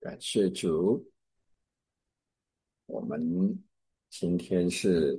感谢主，我们今天是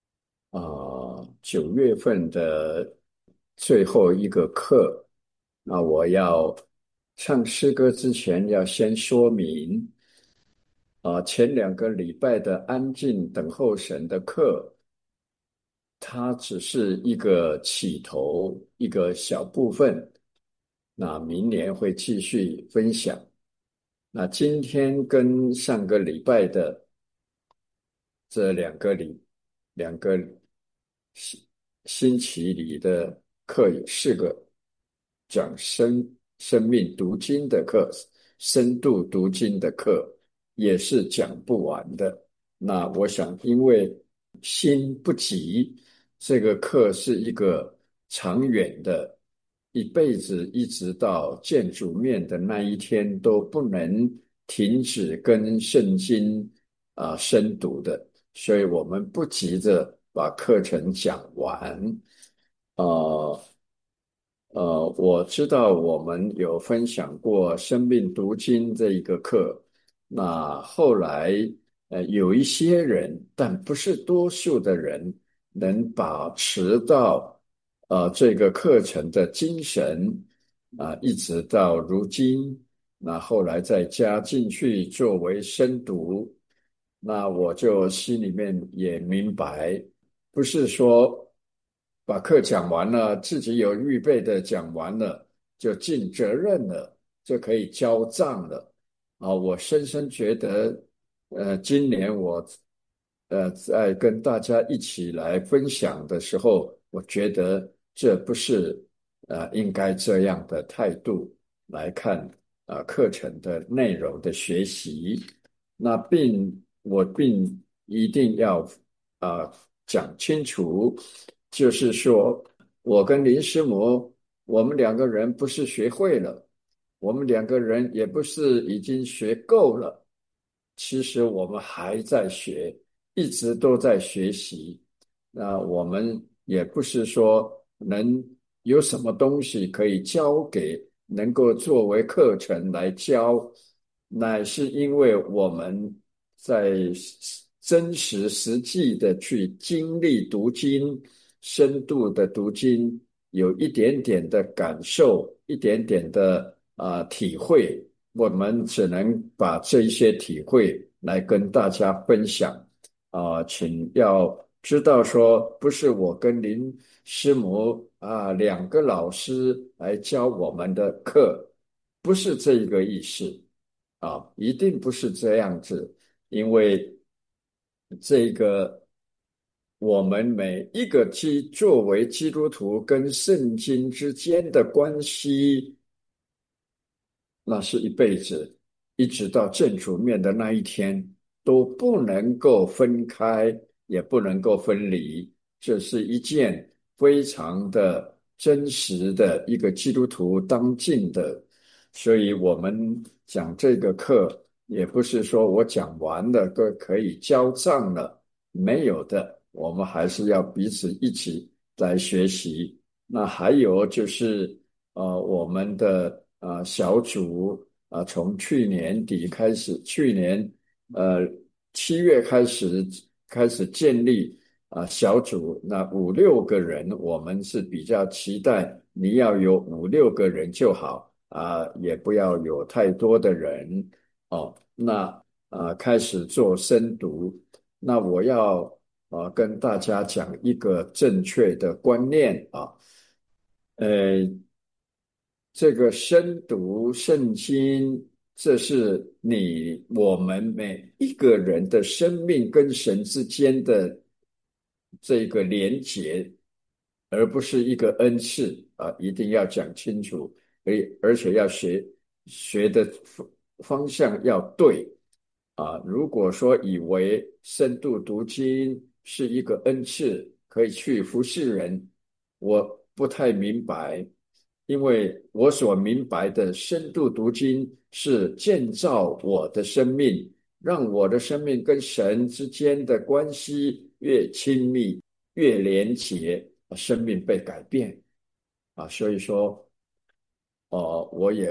9月份的最后一个课。那我要唱诗歌之前，要先说明前2个礼拜的安静等候神的课，它只是一个起头，一个小部分。那明年会继续分享。那今天跟上个礼拜的这两个星星期里的课有4个讲生命读经的课，深度读经的课也是讲不完的。那我想，因为心不急，这个课是一个长远的，一辈子一直到见主面的那一天都不能停止跟圣经深读的。所以我们不急着把课程讲完。呃我知道我们有分享过生命读经这一个课，那后来有一些人，但不是多数的人，能把持到这个课程的精神一直到如今，那后来再加进去作为深读。那我就心里面也明白，不是说把课讲完了，自己有预备的讲完了，就尽责任了，就可以交账了。我深深觉得，今年我在跟大家一起来分享的时候，我觉得这不是应该这样的态度来看课程的内容的学习。那我并一定要啊、讲清楚，就是说我跟林师母，我们2个人不是学会了，我们2个人也不是已经学够了，其实我们还在学，一直都在学习。那我们也不是说能有什么东西可以教给，能够作为课程来教，乃是因为我们在真实实际的去经历读经，深度的读经，有一点点的感受，一点点的体会，我们只能把这一些体会来跟大家分享。请要知道说，不是我跟林师母2个老师来教我们的课，不是这个意思一定不是这样子。因为这个我们每一个作为基督徒跟圣经之间的关系，那是一辈子，一直到见主面的那一天，都不能够分开，也不能够分离。这是一件非常的真实的一个基督徒当尽的。所以我们讲这个课，也不是说我讲完了都可以交账了，没有的，我们还是要彼此一起来学习。那还有就是我们的小组从去年底开始，去年呃7月开始建立小组，那5、6个人，我们是比较期待你要有5、6个人就好也不要有太多的人那开始做深读，那我要跟大家讲一个正确的观念呃，这个深读圣经，这是我们每一个人的生命跟神之间的这个连结，而不是一个恩赐一定要讲清楚，而且要学的方向要对如果说以为深度读经是一个恩赐，可以去服侍人，我不太明白，因为我所明白的深度读经是建造我的生命，让我的生命跟神之间的关系越亲密、越连结，生命被改变所以说，我也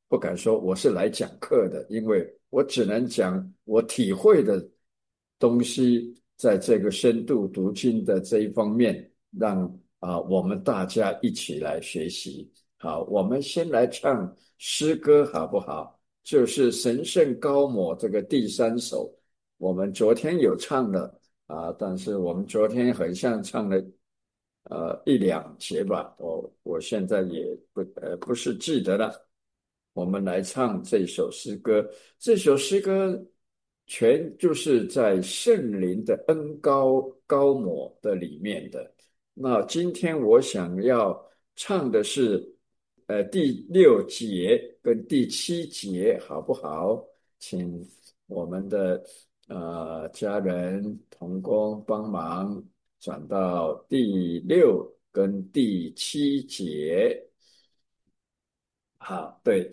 不敢说我是来讲课的，因为我只能讲我体会的东西，在这个深度读经的这一方面，让我们大家一起来学习。好，我们先来唱诗歌好不好？就是《神圣高抹》这个第三首，我们昨天有唱了但是我们昨天好像唱了一两节吧，我现在也不是记得了。我们来唱这首诗歌。这首诗歌全就是在圣灵的恩高抹的里面的。那今天我想要唱的是第6节跟第7节，好不好？请我们的家人同工帮忙转到第6跟第7节。好，对，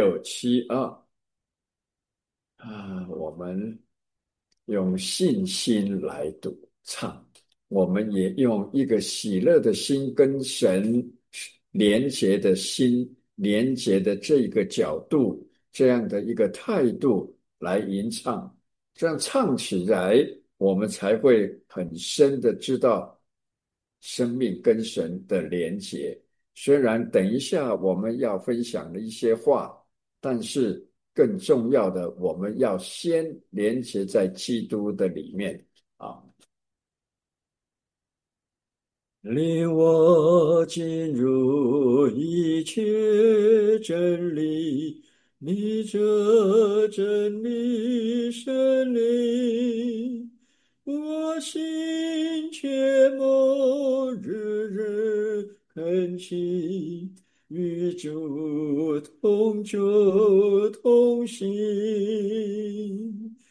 我们用信心来读唱，我们也用一个喜乐的心跟神连结的心，连结的这个角度，这样的一个态度来吟唱，这样唱起来，我们才会很深的知道生命跟神的连结。虽然等一下我们要分享的一些话，但是更重要的，我们要先连接在基督的里面啊。领我进入一切真理，你这真理真理，我心切莫日日恳请，与主同住同行，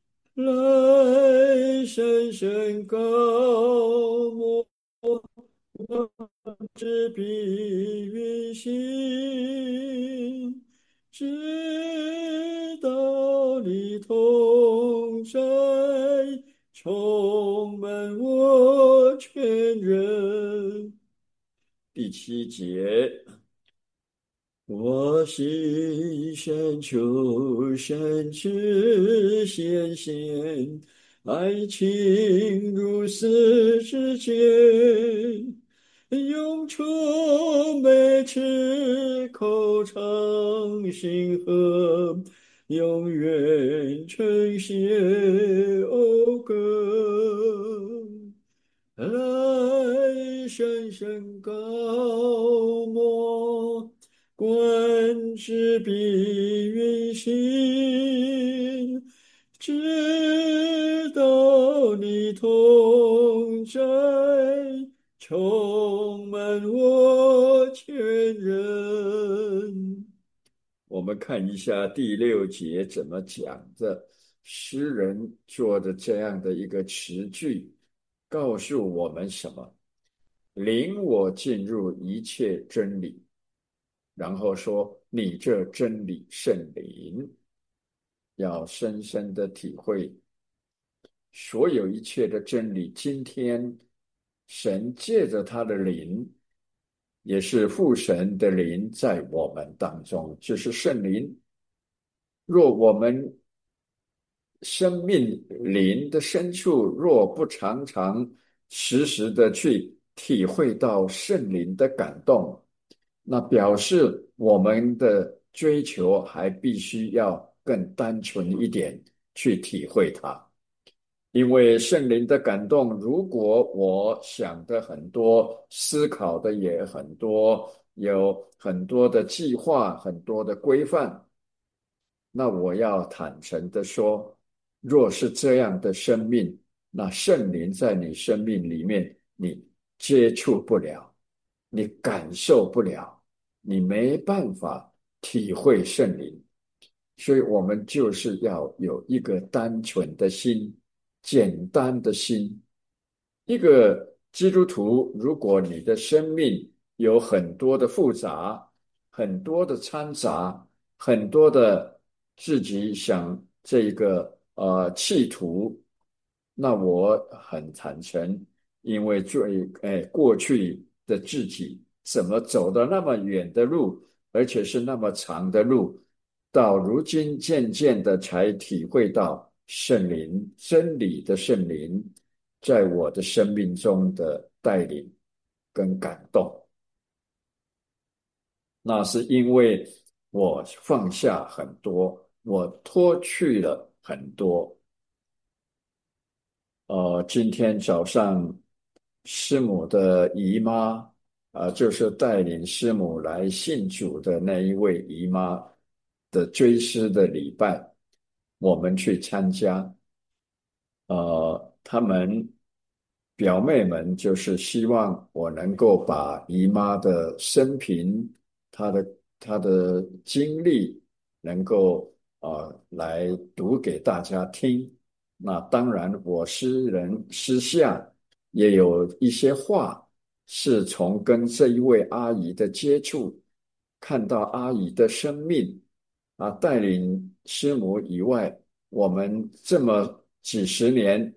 来深深高摩。执笔运行，直到你同在，充满我全人。第7节，我心深处深知显现，爱情如斯之间，永出美赤口常心和，永远呈现讴歌。来深深高摩，观之必运行，直到你同在，充满我全人。我们看一下第6节怎么讲的。诗人做的这样的一个词句，告诉我们什么？领我进入一切真理，然后说你这真理圣灵，要深深的体会所有一切的真理。今天神借着他的灵，也是父神的灵在我们当中，就是圣灵。若我们生命灵的深处，若不常常时时的去体会到圣灵的感动，那表示我们的追求还必须要更单纯一点去体会它。因为圣灵的感动，如果我想的很多，思考的也很多，有很多的计划，很多的规范，那我要坦诚的说，若是这样的生命，那圣灵在你生命里面，你接触不了，你感受不了，你没办法体会圣灵。所以我们就是要有一个单纯的心，简单的心。一个基督徒，如果你的生命有很多的复杂，很多的掺杂，很多的自己想这个企图，那我很坦诚，因为过去的自己怎么走的那么远的路， 而且是那么长的路，到如今渐渐的才体会到圣灵真理的圣灵在我的生命中的带领跟感动。那是因为我放下很多，我脱去了很多。今天早上师母的姨妈，就是带领师母来信主的那一位姨妈的追思的礼拜，我们去参加。他们表妹们就是希望我能够把姨妈的生平、她的她的经历，能够来读给大家听。那当然，我私下也有一些话，是从跟这一位阿姨的接触，看到阿姨的生命带领师母以外，我们这么几十年，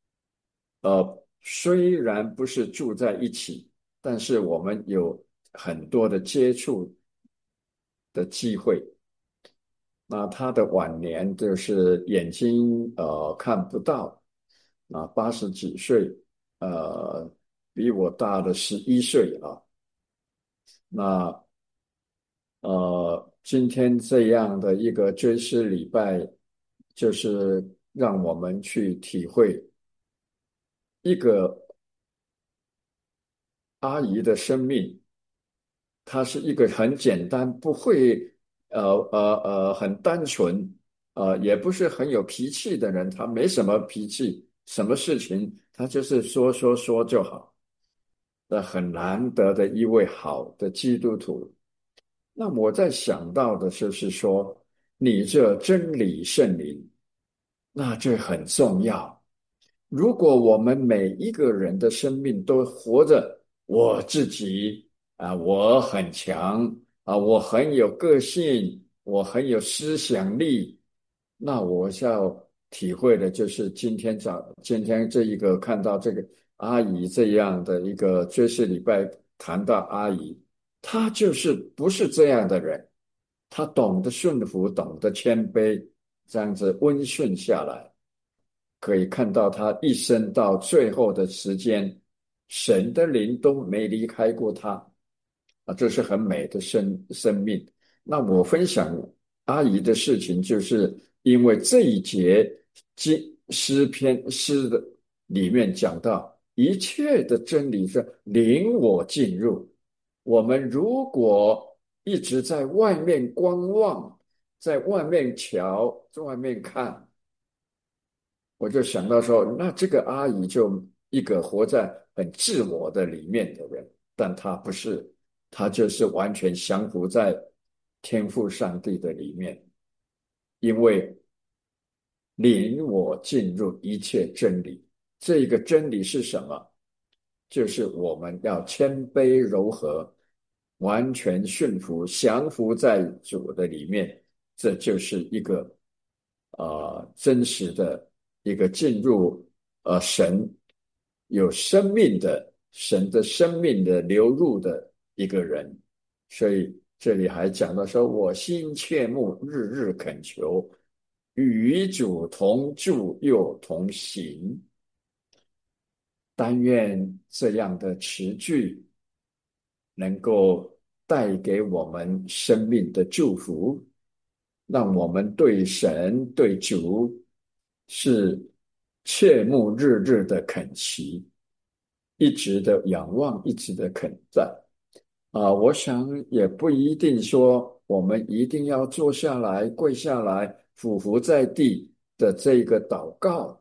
虽然不是住在一起，但是我们有很多的接触的机会。那他的晚年就是眼睛看不到，80几岁，呃比我大了11岁啊。那今天这样的一个追思礼拜，就是让我们去体会一个阿姨的生命。她是一个很简单，不会很单纯，也不是很有脾气的人。她没什么脾气，什么事情她就是说说说就好。很难得的一位好的基督徒。那我在想到的就是说，你这真理圣灵，那这很重要。如果我们每一个人的生命都活着我自己我很强我很有个性，我很有思想力，那我要体会的就是今天这一个看到这个阿姨这样的一个追思礼拜谈到阿姨，她就是不是这样的人，她懂得顺服，懂得谦卑，这样子温顺下来。可以看到他一生到最后的时间，神的灵都没离开过他这是很美的生命。那我分享阿姨的事情，就是因为这一节诗的里面讲到，一切的真理是领我进入。我们如果一直在外面观望，在外面瞧，在外面看，我就想到说，那这个阿姨就一个活在很自我的里面的人，但她不是，她就是完全降服在天父上帝的里面，因为领我进入一切真理。这个真理是什么？就是我们要谦卑柔和，完全顺服、降服在主的里面，这就是一个真实的一个进入神有生命的神的生命的流入的一个人。所以这里还讲到说，我心切慕，日日恳求，与主同住又同行。但愿这样的词句能够带给我们生命的祝福，让我们对神对主是切慕日日的恳祈，一直的仰望，一直的恳赞我想也不一定说我们一定要坐下来跪下来俯伏在地的这个祷告。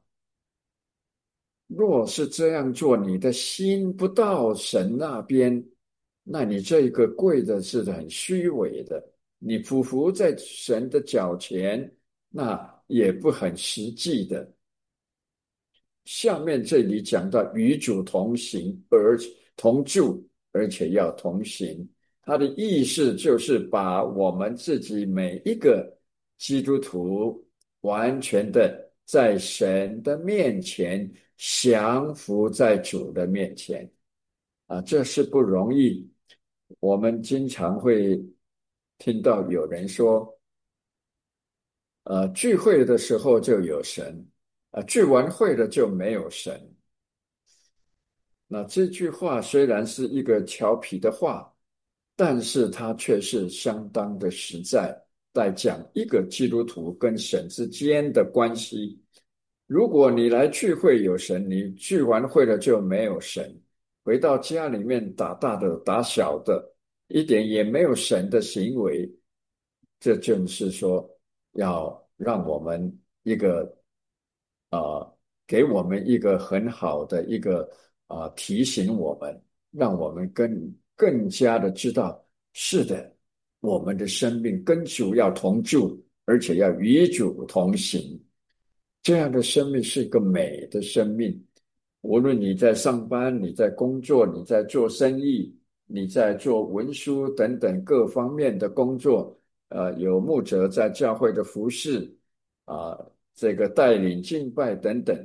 若是这样做，你的心不到神那边，那你这个跪的是很虚伪的。你匍匐在神的脚前，那也不很实际的。下面这里讲到与主同行，而同住，而且要同行。它的意思就是把我们自己每一个基督徒完全的在神的面前降服在主的面前这是不容易。我们经常会听到有人说，聚会的时候就有神，聚完会了就没有神。那这句话虽然是一个调皮的话，但是它却是相当的实在，在讲一个基督徒跟神之间的关系。如果你来聚会有神，你聚完会了就没有神，回到家里面打大的打小的，一点也没有神的行为，这就是说要让我们一个给我们一个很好的一个提醒我们，让我们更加的知道，是的，我们的生命跟主要同住，而且要与主同行。这样的生命是一个美的生命。无论你在上班，你在工作，你在做生意，你在做文书等等各方面的工作，有牧者在教会的服侍，啊、这个带领敬拜等等，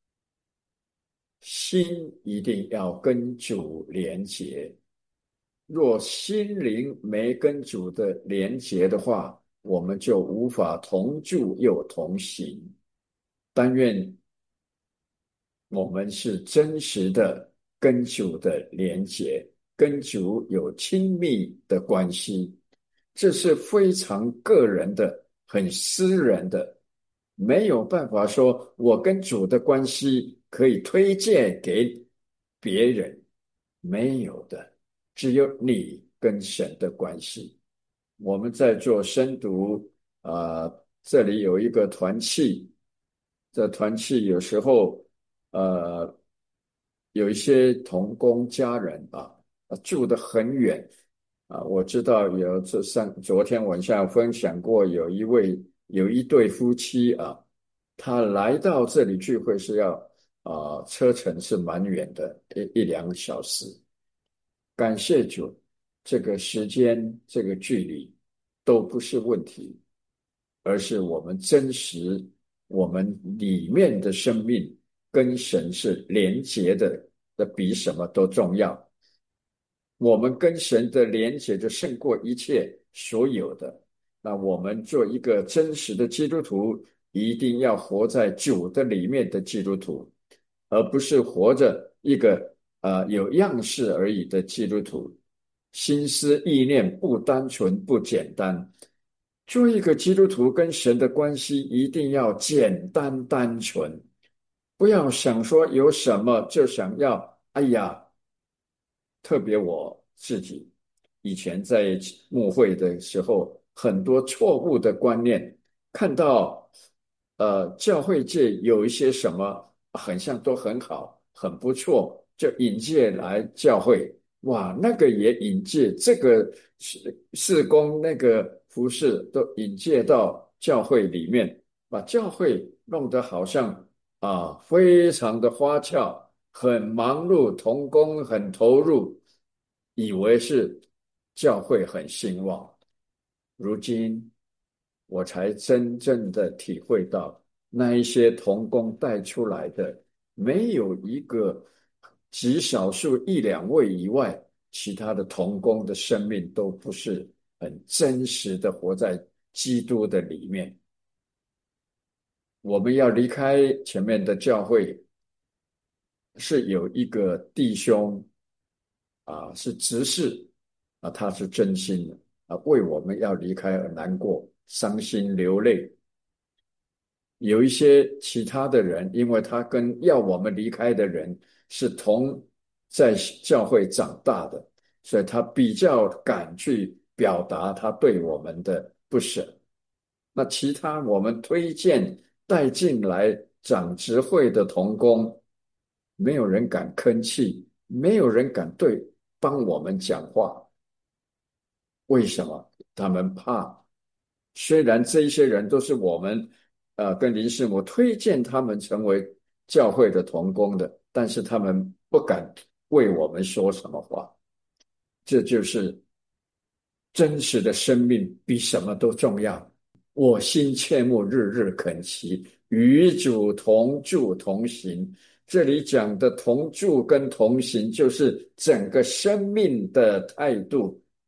心一定要跟主连结。若心灵没跟主的连结的话，我们就无法同住又同行。但愿我们是真实的跟主的连结，跟主有亲密的关系，这是非常个人的、很私人的，没有办法说我跟主的关系可以推荐给别人，没有的，只有你跟神的关系。我们在做深读，这里有一个团契，这团契有时候呃有一些同工家人住得很远我知道昨天晚上分享过，有一对夫妻他来到这里聚会是要车程是蛮远的，一两个小时。感谢主，这个时间这个距离都不是问题，而是我们真实我们里面的生命跟神是连结的，这比什么都重要。我们跟神的连结就胜过一切所有的。那我们做一个真实的基督徒，一定要活在主的里面的基督徒，而不是活着一个有样式而已的基督徒，心思意念不单纯不简单。做一个基督徒跟神的关系一定要简单单纯，不要想说有什么就想要，哎呀，特别我自己以前在牧会的时候，很多错误的观念，看到教会界有一些什么很像都很好，很不错，就引荐来教会，哇，那个也引荐，这个事工那个服饰都引荐到教会里面，把教会弄得好像非常的花俏。很忙碌，同工很投入，以为是教会很兴旺。如今我才真正的体会到，那一些同工带出来的，没有一个极少数一两位以外，其他的同工的生命都不是很真实的活在基督的里面。我们要离开前面的教会，是有一个弟兄是执事他是真心的为我们要离开而难过、伤心流泪。有一些其他的人，因为他跟要我们离开的人是在教会长大的，所以他比较敢去表达他对我们的不舍。那其他我们推荐带进来长执会的同工，没有人敢吭气，没有人敢帮我们讲话。为什么？他们怕。虽然这一些人都是我们跟林师母推荐他们成为教会的同工的，但是他们不敢为我们说什么话。这就是真实的生命比什么都重要。我心切慕，日日恳祈，与主同住同行。这里讲的同住跟同行，就是整个生命的态度。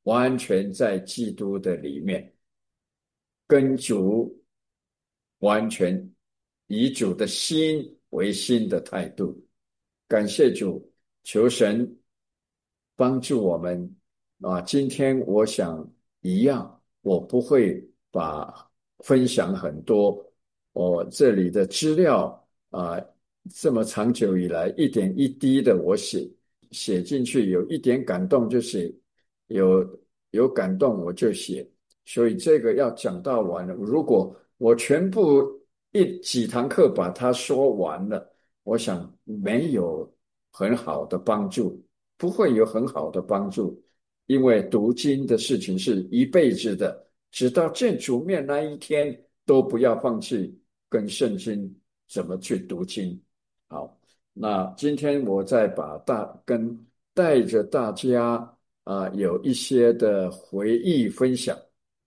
完全在基督的里面，跟主完全以主的心为心的态度。感谢主，求神帮助我们啊！今天我想一样，我不会分享很多我这里的资料啊，这么长久以来一点一滴的我写进去，有一点感动就写，有感动我就写，所以这个要讲到完了。如果我全部几堂课把它说完了，我想没有很好的帮助，不会有很好的帮助，因为读经的事情是一辈子的，直到见主面那一天，都不要放弃跟圣经怎么去读经。好，那今天我再带着大家有一些的回忆分享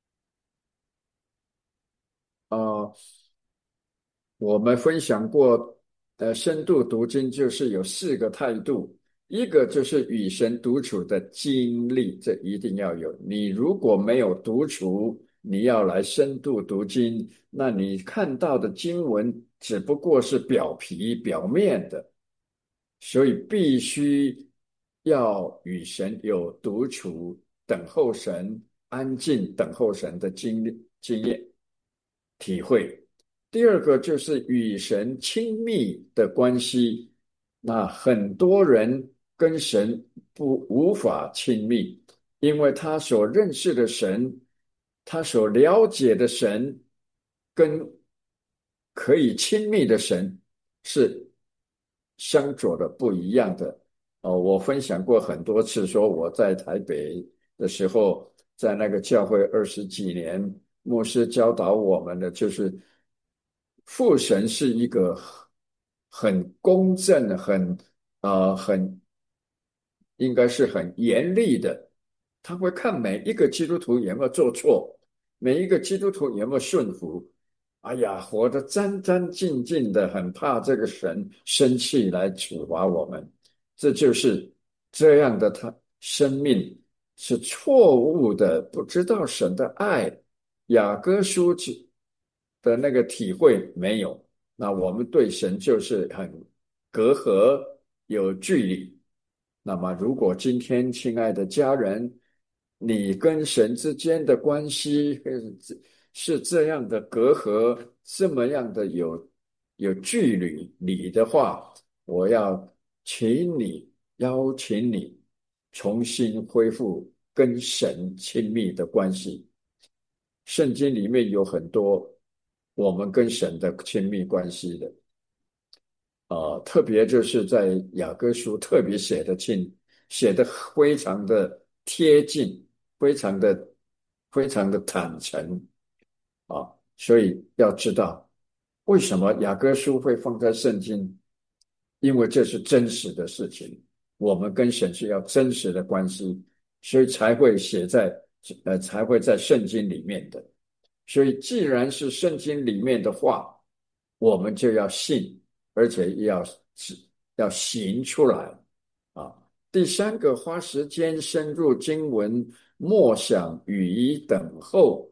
啊、我们分享过，深度读经就是有4个态度，一个就是与神独处的经历，这一定要有。你如果没有独处，你要来深度读经，那你看到的经文只不过是表皮、表面的，所以必须要与神有独处、等候神、安静等候神的经验体会。第二个就是与神亲密的关系。那很多人跟神无法亲密，因为他所认识的神，他所了解的神，跟可以亲密的神是相左的不一样的。我分享过很多次，说我在台北的时候，在那个教会20几年，牧师教导我们的就是父神是一个很公正、很应该是很严厉的，他会看每一个基督徒有没有做错，每一个基督徒有没有顺服。哎呀，活得战战兢兢的，很怕这个神生气来处罚我们。这就是这样的，他生命是错误的，不知道神的爱。雅各书的那个体会没有，那我们对神就是很隔阂，有距离。那么，如果今天，亲爱的家人，你跟神之间的关系是这样的隔阂，这么样的有距离的话，我要邀请你重新恢复跟神亲密的关系。圣经里面有很多我们跟神的亲密关系的。特别就是在雅各书特别写的非常的贴近，非常的非常的坦诚啊，所以要知道为什么雅各书会放在圣经，因为这是真实的事情，我们跟神是要真实的关系，所以才会在圣经里面的。所以既然是圣经里面的话，我们就要信，而且要行出来啊。第三个，花时间深入经文，默想与以等候。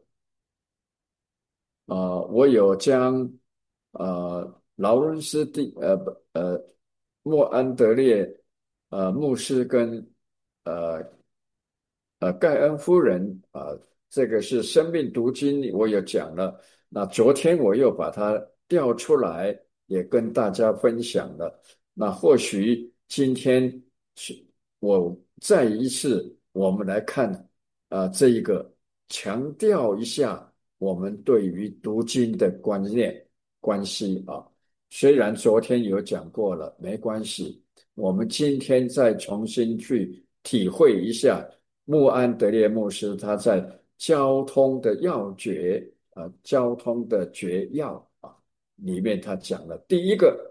我有将劳伦斯莫安德烈牧师跟呃盖恩夫人这个是生命读经，我有讲了。那昨天我又把它调出来，也跟大家分享了。那或许今天是我再一次，我们来看这一个强调一下我们对于读经的关系啊。虽然昨天有讲过了，没关系，我们今天再重新去体会一下穆安德烈牧师他在交通的要诀交通的诀要里面他讲了第一个，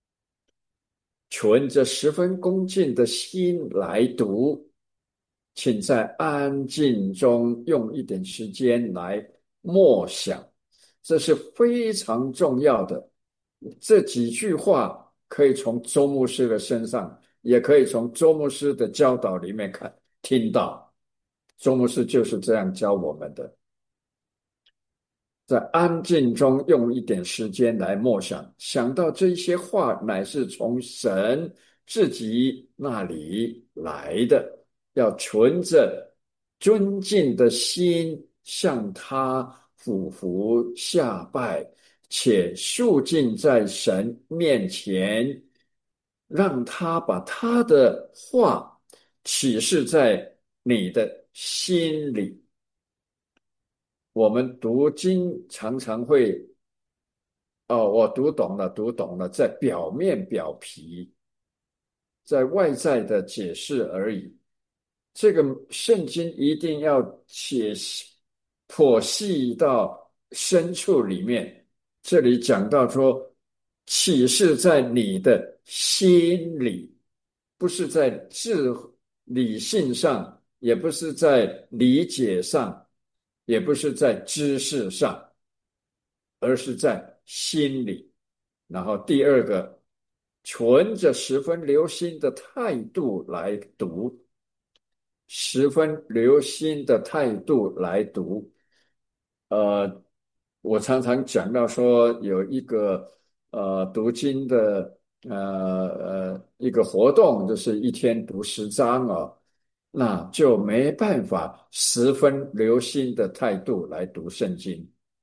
存着十分恭敬的心来读，请在安静中用一点时间来默想，这是非常重要的。这几句话可以从周牧师的身上，也可以从周牧师的教导里面听到。 周牧师就是这样教我们的。在安静中用一点时间来默想，想到这些话乃是从神自己那里来的，要存着尊敬的心向他俯伏下拜，且肃静在神面前，让他把他的话启示在你的心里。我们读经常常会，哦，我读懂了，读懂了，在表面表皮，在外在的解释而已。这个圣经一定要剖析到深处里面。这里讲到说，启示在你的心里，不是在理性上，也不是在理解上，也不是在知识上，而是在心里。然后第二个，存着十分留心的态度来读，十分留心的态度来读。呃，我常常讲到说，有一个读经的一个活动，就是一天读10章啊，那就没办法十分留心的态度来读圣经。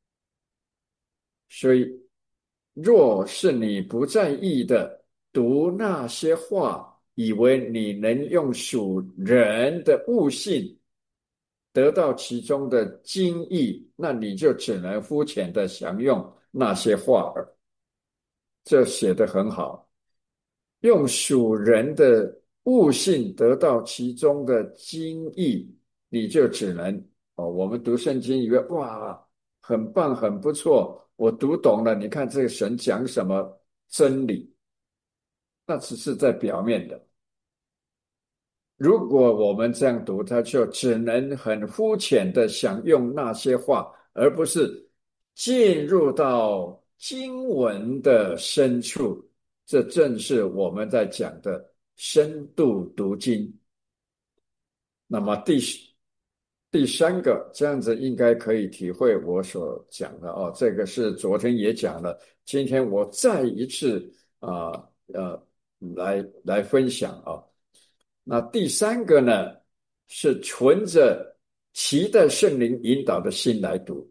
所以，若是你不在意的读那些话，以为你能用属人的悟性得到其中的精义，那你就只能肤浅的享用那些话儿。这写得很好，用属人的悟性得到其中的精义，你就只能我们读圣经以为哇，很棒，很不错，我读懂了。你看这个神讲什么真理，那只是在表面的。如果我们这样读，他就只能很肤浅的享用那些话，而不是进入到经文的深处。这正是我们在讲的深度读经。那么第三个，这样子应该可以体会我所讲的哦。这个是昨天也讲了，今天我再一次啊来分享啊。那第三个呢，是存着期待圣灵引导的心来读。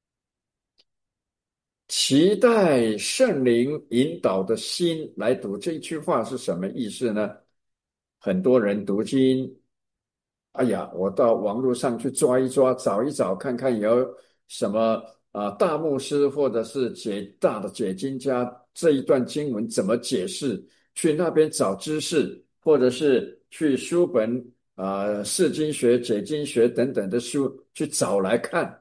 期待圣灵引导的心来读这句话是什么意思呢？很多人读经，哎呀，我到网络上去抓一抓，找一找，看看有什么大牧师或者是大的解经家这一段经文怎么解释，去那边找知识，或者是去书本释经学、解经学等等的书去找来看。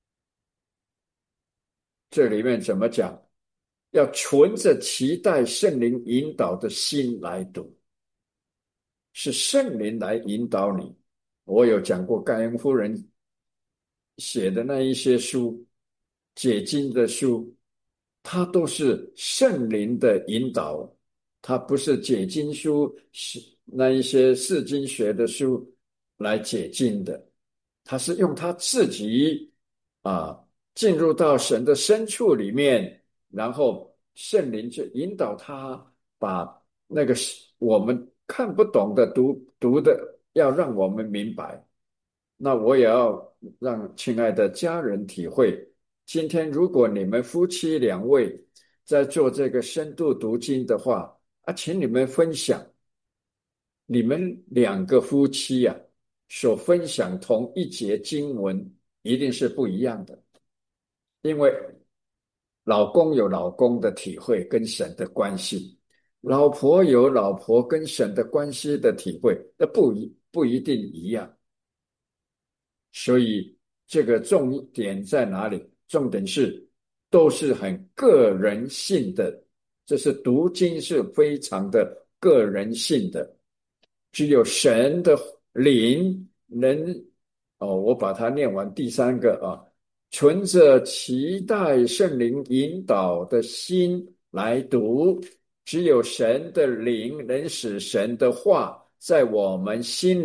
这里面怎么讲？要存着期待圣灵引导的心来读，是圣灵来引导你。我有讲过盖恩夫人写的那一些书，解经的书，它都是圣灵的引导，它不是解经书，是那一些释经学的书来解经的，它是用他自己啊进入到神的深处里面，然后圣灵就引导他把那个我们看不懂的读的，要让我们明白。那我也要让亲爱的家人体会，今天如果你们夫妻两位在做这个深度读经的话，请你们分享，你们两个夫妻所分享同一节经文一定是不一样的，因为老公有老公的体会跟神的关系，老婆有老婆跟神的关系的体会，那不一定一样。所以这个重点在哪里？重点是都是很个人性的，这是读经是非常的个人性的，只有神的灵能我把它念完第三个存着期待圣灵引导的心来读，只有神的灵能使神的话在我们心里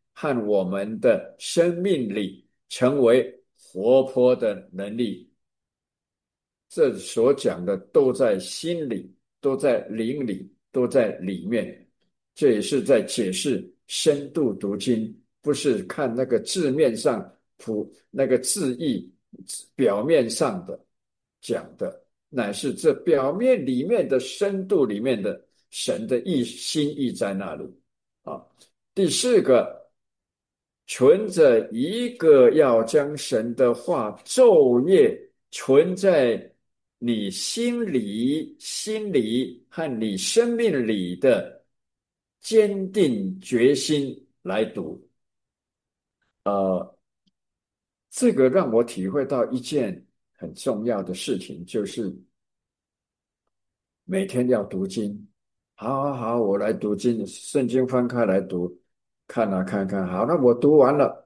和我们的生命里成为活泼的能力。这所讲的都在心里，都在灵里，都在里面。这也是在解释深度读经，不是看那个字面上那个字义表面上的讲的，乃是这表面里面的深度里面的神的心意在那里啊。第四个，存着一个要将神的话昼夜存在你心里和你生命里的坚定决心来读。这个让我体会到一件很重要的事情，就是每天要读经。好好好，我来读经，圣经翻开来读，看啊看看，好，那我读完了，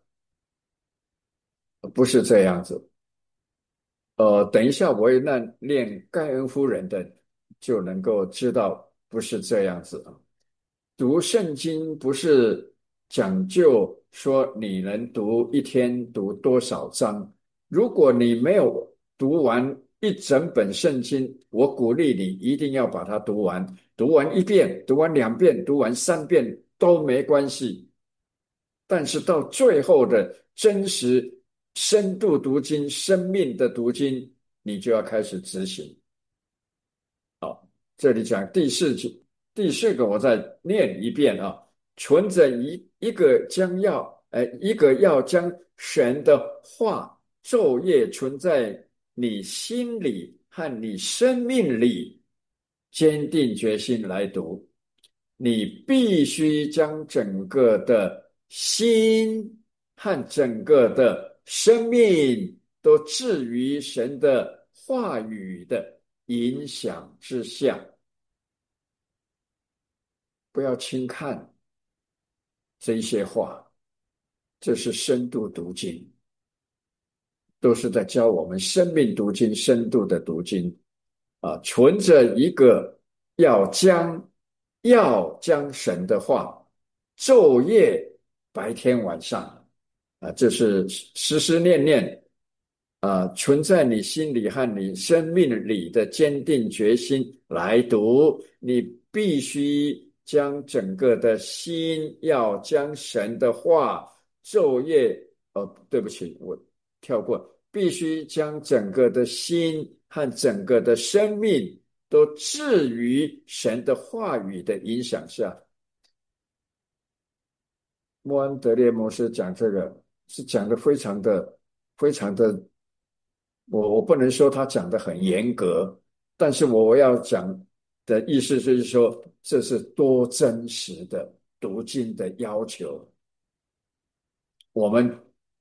不是这样子。等一下我会念盖恩夫人的，就能够知道不是这样子啊。读圣经不是讲究说你能读一天读多少章，如果你没有读完一整本圣经，我鼓励你一定要把它读完，读完一遍，读完2遍，读完3遍都没关系。但是到最后的真实深度读经、生命的读经，你就要开始执行。好，这里讲第四个，我再念一遍啊。存着一个要将神的话昼夜存在你心里和你生命里，坚定决心来读。你必须将整个的心和整个的生命都置于神的话语的影响之下，不要轻看这些话。这是深度读经，都是在教我们生命读经、深度的读经啊。存着一个要将神的话昼夜白天晚上啊，这是时时念念存在你心里和你生命里的坚定决心来读。你必须将整个的心，要将神的话昼夜，对不起，我跳过，必须将整个的心和整个的生命都置于神的话语的影响下。莫安德烈牧师讲这个是讲的非常的，我不能说他讲的很严格，但是我要讲的意思就是说，这是多真实的读经的要求。我们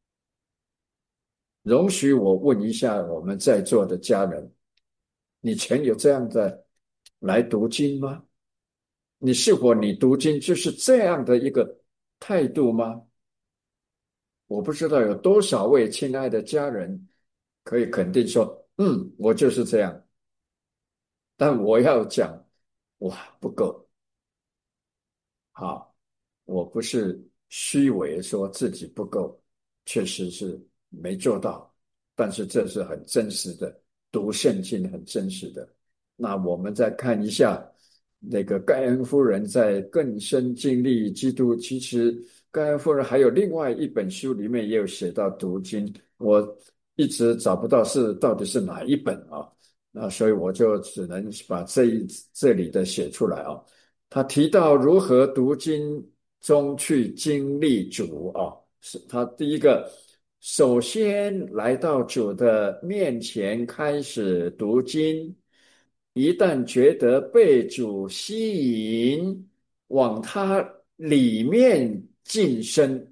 容许我问一下我们在座的家人，你曾有这样的来读经吗？你读经就是这样的一个态度吗？我不知道有多少位亲爱的家人可以肯定说，我就是这样。但我要讲，哇，不够。好，我不是虚伪说自己不够，确实是没做到，但是这是很真实的，读圣经很真实的。那我们再看一下那个盖恩夫人在更深经历基督，其实盖恩夫人还有另外一本书里面也有写到读经，我一直找不到到底是哪一本啊？那所以我就只能把这里的写出来啊。他提到如何读经中去经历主啊，是他第一个，首先来到主的面前开始读经，一旦觉得被主吸引，往他里面晋升，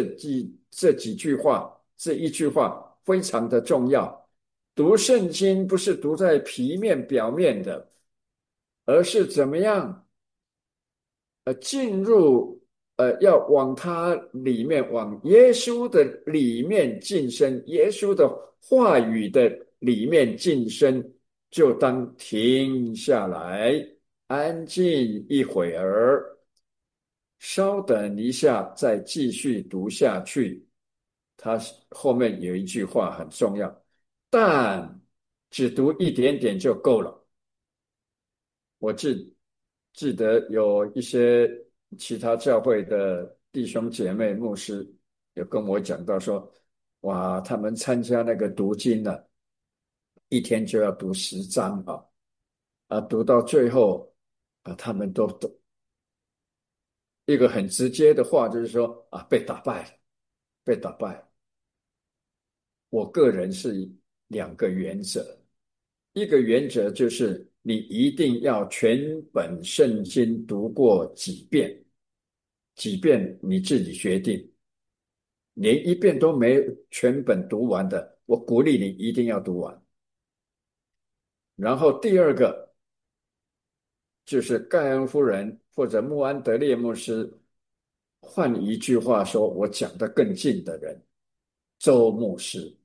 这一句话非常的重要。读圣经不是读在皮面表面的，而是怎么样？进入要往它里面，往耶稣的里面晋升，耶稣的话语的里面晋升，就当停下来，安静一会儿， 稍等一下，再继续读下去。他后面有一句话很重要，但只读一点点就够了。我记得有一些其他教会的弟兄姐妹、牧师有跟我讲到说，哇，他们参加那个读经呢，一天就要读10章读到最后他们都一个很直接的话就是说被打败了，被打败。我个人是两个原则，一个原则就是你一定要全本圣经读过几遍，几遍你自己决定，连一遍都没全本读完的，我鼓励你一定要读完。然后第二个就是盖恩夫人或者穆安德烈牧师，换一句话说，我讲得更近的人，周牧师，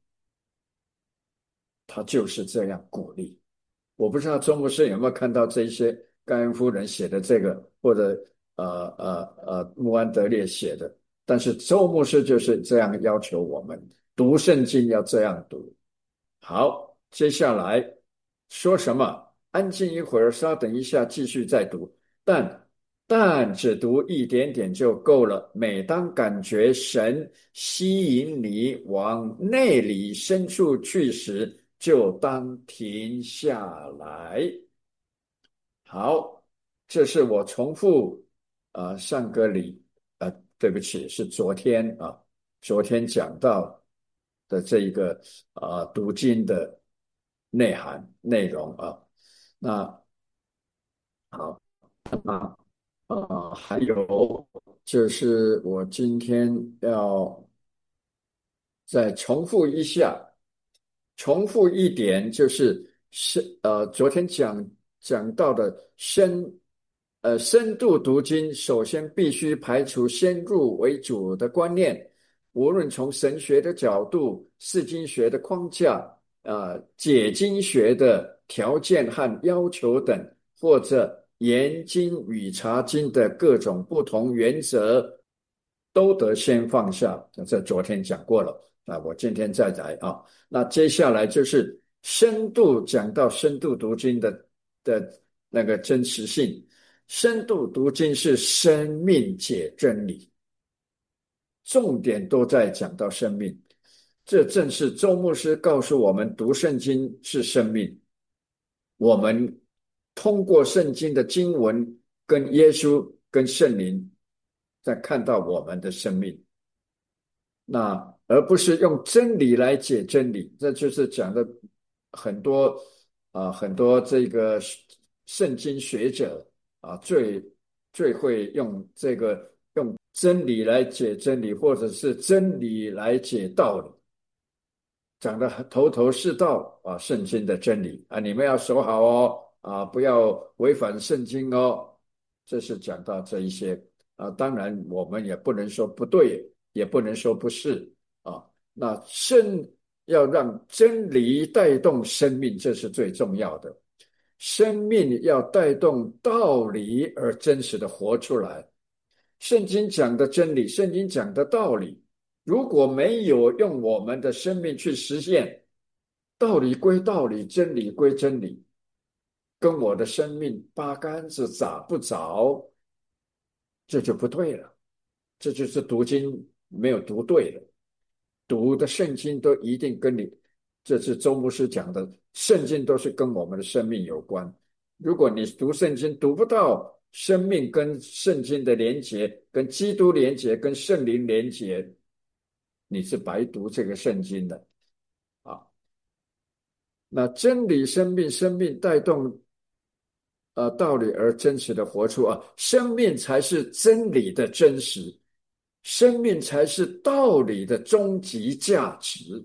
他就是这样鼓励。我不知道周牧师有没有看到这一些盖恩夫人写的这个，或者穆安德烈写的，但是周牧师就是这样要求我们读圣经要这样读。好，接下来说什么？安静一会儿，稍等一下，继续再读。但只读一点点就够了。每当感觉神吸引你往内里深处去时，就当停下来。好，这是我重复上个礼对不起，是昨天讲到的这一个读经的内涵内容那好，那还有就是我今天要再重复一下，重复一点，昨天讲到的深度读经，首先必须排除先入为主的观念，无论从神学的角度、释经学的框架、解经学的条件和要求等，或者研经与查经的各种不同原则，都得先放下。这昨天讲过了，我今天再来那接下来就是深度讲到深度读经的那个真实性。深度读经是生命解真理，重点都在讲到生命。这正是周牧师告诉我们，读圣经是生命。我们通过圣经的经文，跟耶稣、跟圣灵，在看到我们的生命。而不是用真理来解真理，这就是讲的很多很多这个圣经学者最会用用真理来解真理，或者是真理来解道理，讲的头头是道圣经的真理你们要守好不要违反圣经哦。这是讲到这一些当然我们也不能说不对，也不能说不是那要让真理带动生命，这是最重要的。生命要带动道理而真实的活出来。圣经讲的真理，圣经讲的道理，如果没有用我们的生命去实现，道理归道理，真理归真理，跟我的生命八竿子打不着，这就不对了。这就是读经没有读对了。读的圣经都一定跟你，这是周牧师讲的，圣经都是跟我们的生命有关。如果你读圣经读不到生命跟圣经的连结，跟基督连结，跟圣灵连结，你是白读这个圣经的啊。那真理生命，生命带动道理而真实的活出生命才是真理的真实，生命才是道理的终极价值。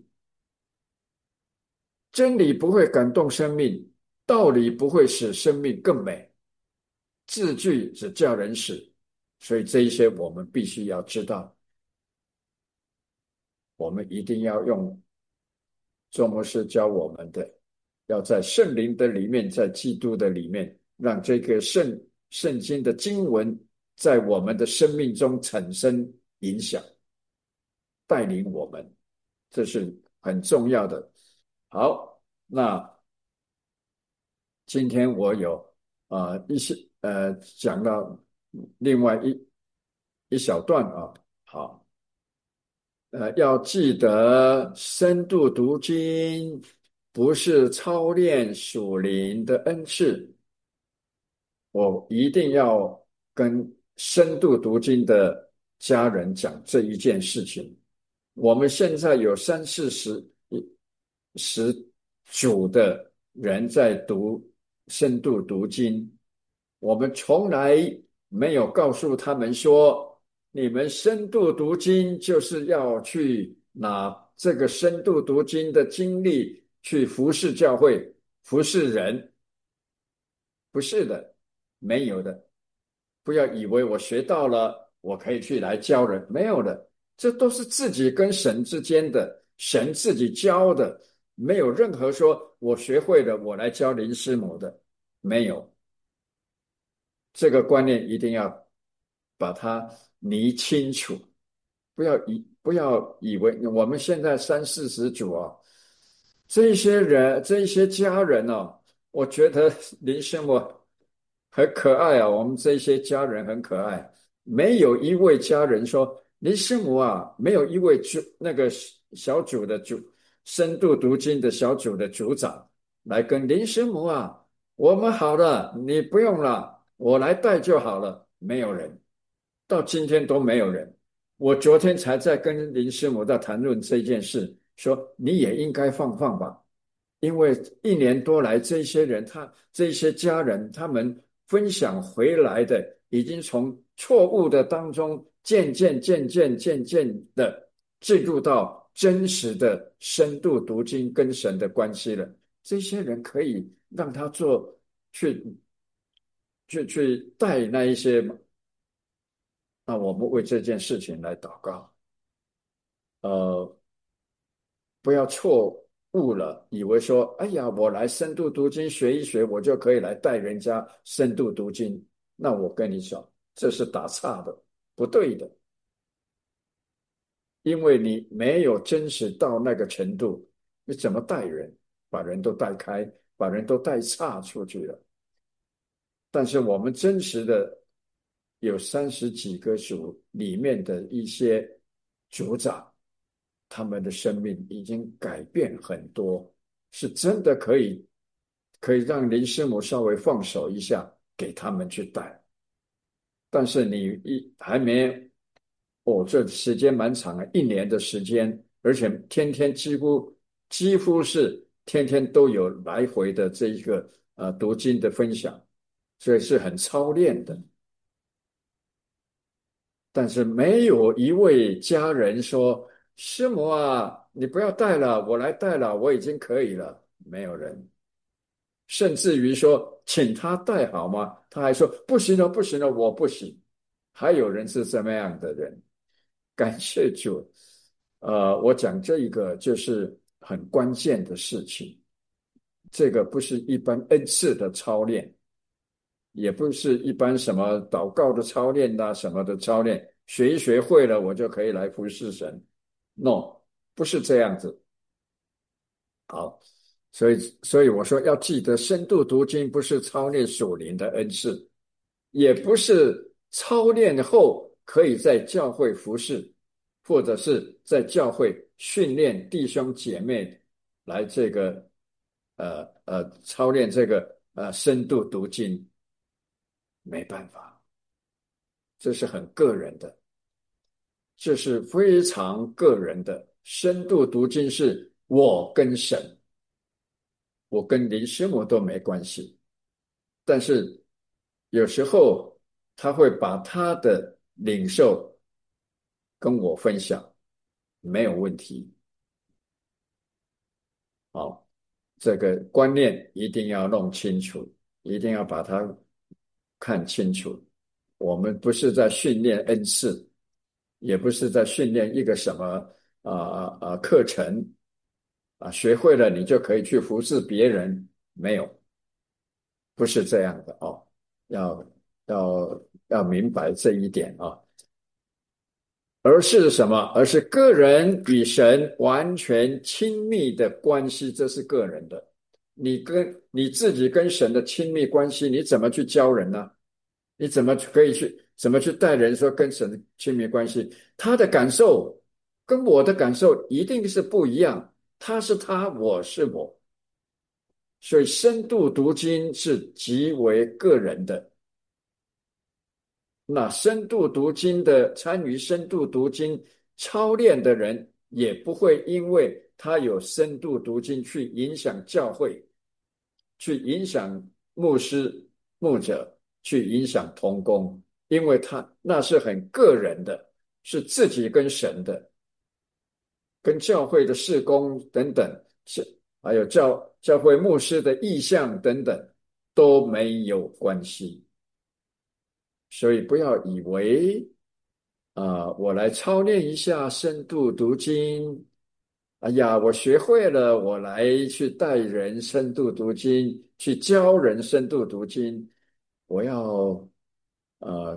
真理不会感动生命，道理不会使生命更美，字句只叫人死。所以这一些我们必须要知道，我们一定要用周牧师教我们的，要在圣灵的里面，在基督的里面，让这个圣经的经文在我们的生命中产生影响，带领我们，这是很重要的。好，那今天我有一些讲到另外一小段啊，好，要记得深度读经不是操练属灵的恩赐，我一定要跟深度读经的家人讲这一件事情。我们现在有三四十组的人在读深度读经，我们从来没有告诉他们说，你们深度读经就是要去拿这个深度读经的经历去服侍教会、服侍人，不是的，没有的。不要以为我学到了，我可以去来教人，没有的，这都是自己跟神之间的，神自己教的，没有任何说我学会了我来教林师母的，没有。这个观念一定要把它厘清楚，不要以为我们现在三四十组啊，这一些人这一些家人哦，我觉得林师母很可爱啊，我们这些家人很可爱，没有一位家人说林师母啊，没有一位那个小组的深度读经的小组的组长来跟林师母啊，我们好了，你不用了，我来带就好了。没有人，到今天都没有人。我昨天才在跟林师母在谈论这件事，说你也应该放放吧，因为一年多来，这些人这些家人他们分享回来的，已经从错误的当中渐渐的进入到真实的深度读经跟神的关系了。这些人可以让他去去带那一些，那我们为这件事情来祷告。呃，不要错误了，以为说，哎呀，我来深度读经学一学，我就可以来带人家深度读经。那我跟你讲，这是打岔的，不对的，因为你没有真实到那个程度，你怎么带人？把人都带开，把人都带岔出去了。但是我们真实的有30几个组里面的一些组长，他们的生命已经改变很多，是真的可以让林师母稍微放手一下，给他们去带。但是你还没哦，这时间蛮长的，1年的时间，而且天天几乎是天天都有来回的这一个读经的分享，所以是很操练的。但是没有一位家人说：“师母啊，你不要带了，我来带了，我已经可以了。”没有人，甚至于说请他带好吗？他还说不行了，不行了，我不行。还有人是这么样的人，感谢主。我讲这一个就是很关键的事情，这个不是一般恩赐的操练，也不是一般什么祷告的操练呐、什么的操练，学一学会了，我就可以来服侍神。No，不是这样子。好，所以我说要记得，深度读经不是操练属灵的恩赐，也不是操练后可以在教会服侍，或者是在教会训练弟兄姐妹来这个操练这个深度读经，没办法，这是很个人的，这是非常个人的。深度读经是我跟神，我跟林师母都没关系。但是有时候他会把他的领受跟我分享，没有问题。好，这个观念一定要弄清楚，一定要把它看清楚。我们不是在训练恩赐，也不是在训练一个什么课程学会了你就可以去服侍别人，没有，不是这样的哦。要要明白这一点啊。而是什么？而是个人与神完全亲密的关系，这是个人的。你自己跟神的亲密关系，你怎么去教人呢？你怎么去带人说跟神的亲密关系？他的感受跟我的感受一定是不一样，他是他，我是我，所以深度读经是极为个人的。那深度读经的参与深度读经操练的人，也不会因为他有深度读经去影响教会，去影响牧师、牧者，去影响同工，因为他那是很个人的，是自己跟神的，跟教会的事工等等，是还有教会牧师的意向等等都没有关系。所以不要以为我来操练一下深度读经。哎呀，我学会了，我来去带人深度读经，去教人深度读经。我要呃，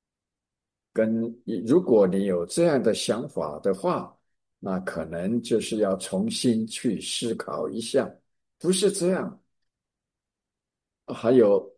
如果你有这样的想法的话，那可能就是要重新去思考一下，不是这样。还有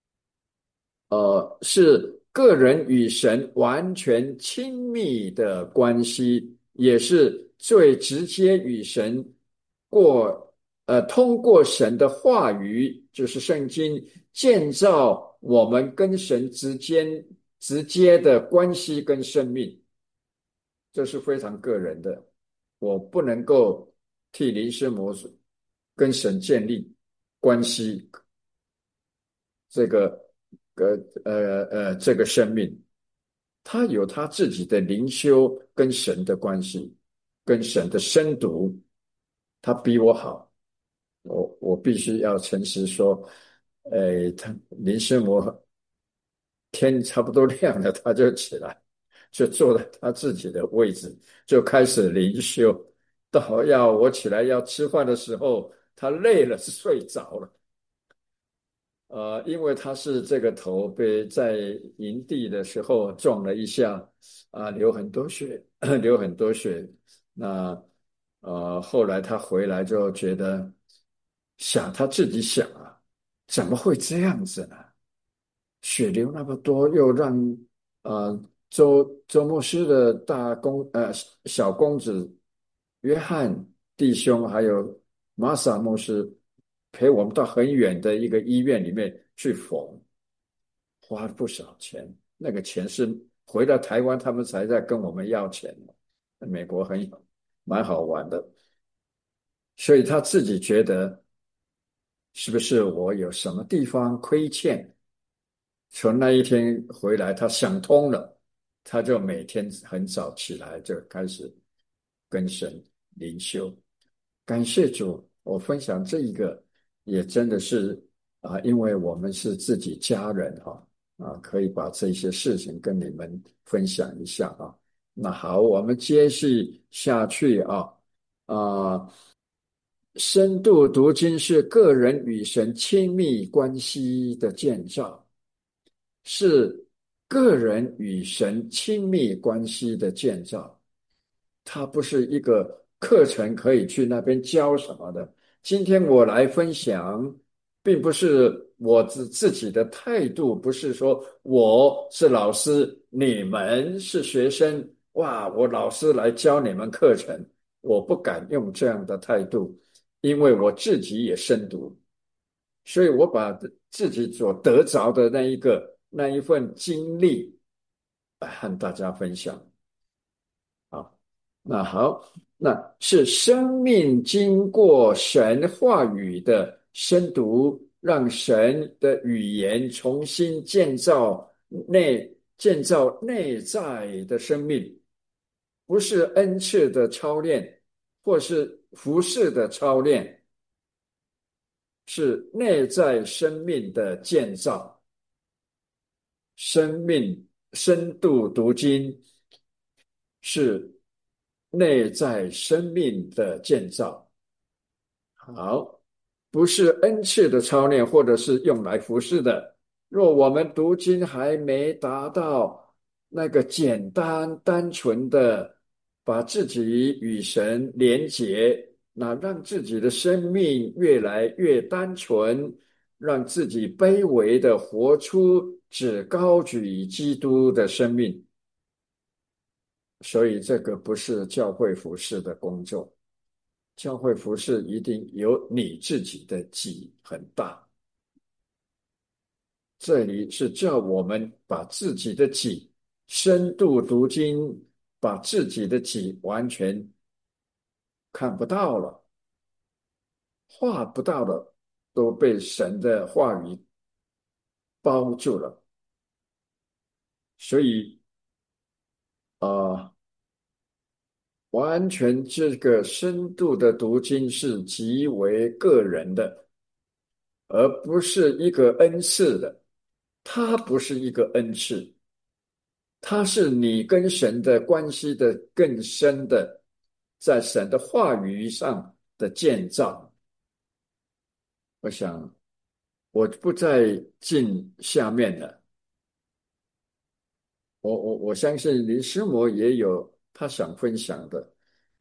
是个人与神完全亲密的关系，也是最直接与神过，通过神的话语，就是圣经，建造我们跟神之间直接的关系跟生命，这是非常个人的。我不能够替林师母跟神建立关系，这个这个生命，他有他自己的灵修跟神的关系，跟神的深读，他比我好。我必须要诚实说，他林师母天差不多亮了，他就起来，就坐在他自己的位置，就开始灵修。到要我起来要吃饭的时候，他累了，睡着了。因为他是这个头被在营地的时候撞了一下，流很多血，流很多血。那后来他回来就觉得，他自己想啊，怎么会这样子呢？血流那么多，又让周牧师的小公子约翰弟兄，还有玛撒牧师陪我们到很远的一个医院里面去缝，花了不少钱。那个钱是回到台湾，他们才在跟我们要钱。美国蛮好玩的，所以他自己觉得是不是我有什么地方亏欠？从那一天回来，他想通了，他就每天很早起来就开始跟神灵修。感谢主，我分享这一个也真的是因为我们是自己家人可以把这些事情跟你们分享一下啊。那好，我们接续下去啊，深度读经是个人与神亲密关系的建造。是个人与神亲密关系的建造，它不是一个课程可以去那边教什么的。今天我来分享，并不是我自己的态度，不是说我是老师，你们是学生，哇，我老师来教你们课程，我不敢用这样的态度，因为我自己也深读。所以我把自己所得着的那一份经历，和大家分享。好，那好，那是生命经过神话语的深读，让神的语言重新建造内在的生命，不是恩赐的操练，或是服饰的操练。是内在生命的建造，生命深度读经是内在生命的建造。好，不是恩赐的操练，或者是用来服侍的， 若我们读经还没达到那个简单单纯的把自己与神连结，那让自己的生命越来越单纯，让自己卑微的活出只高举基督的生命。所以这个不是教会服侍的工作，教会服侍一定有你自己的己很大。这里是叫我们把自己的己深度读经，把自己的己完全看不到了，画不到了，都被神的话语包住了。所以啊、完全这个深度的读经是极为个人的，而不是一个恩赐的。它不是一个恩赐，它是你跟神的关系的更深的，在神的话语上的建造。我想，我不再进下面了。我相信林师母也有他想分享的，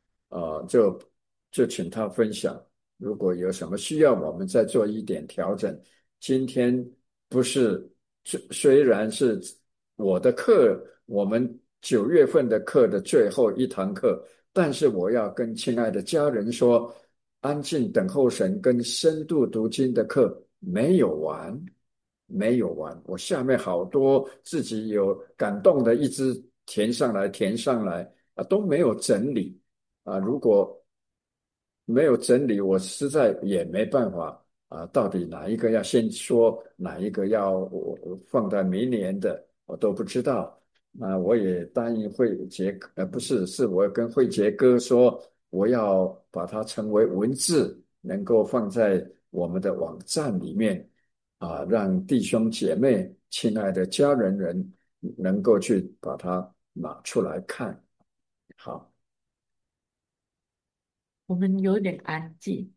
就请他分享。如果有什么需要，我们再做一点调整。今天不是虽然是我的课，我们9月份的课的最后一堂课，但是我要跟亲爱的家人说，安静等候神跟深度读经的课没有完。没有完，我下面好多自己有感动的一直填上来都没有整理如果没有整理，我实在也没办法到底哪一个要先说，哪一个要我放在明年的，我都不知道。那我也答应慧杰，不是，是我跟慧杰哥说，我要把它成为文字，能够放在我们的网站里面让弟兄姐妹、亲爱的家人能够去把它拿出来看。好。 我们有点安静。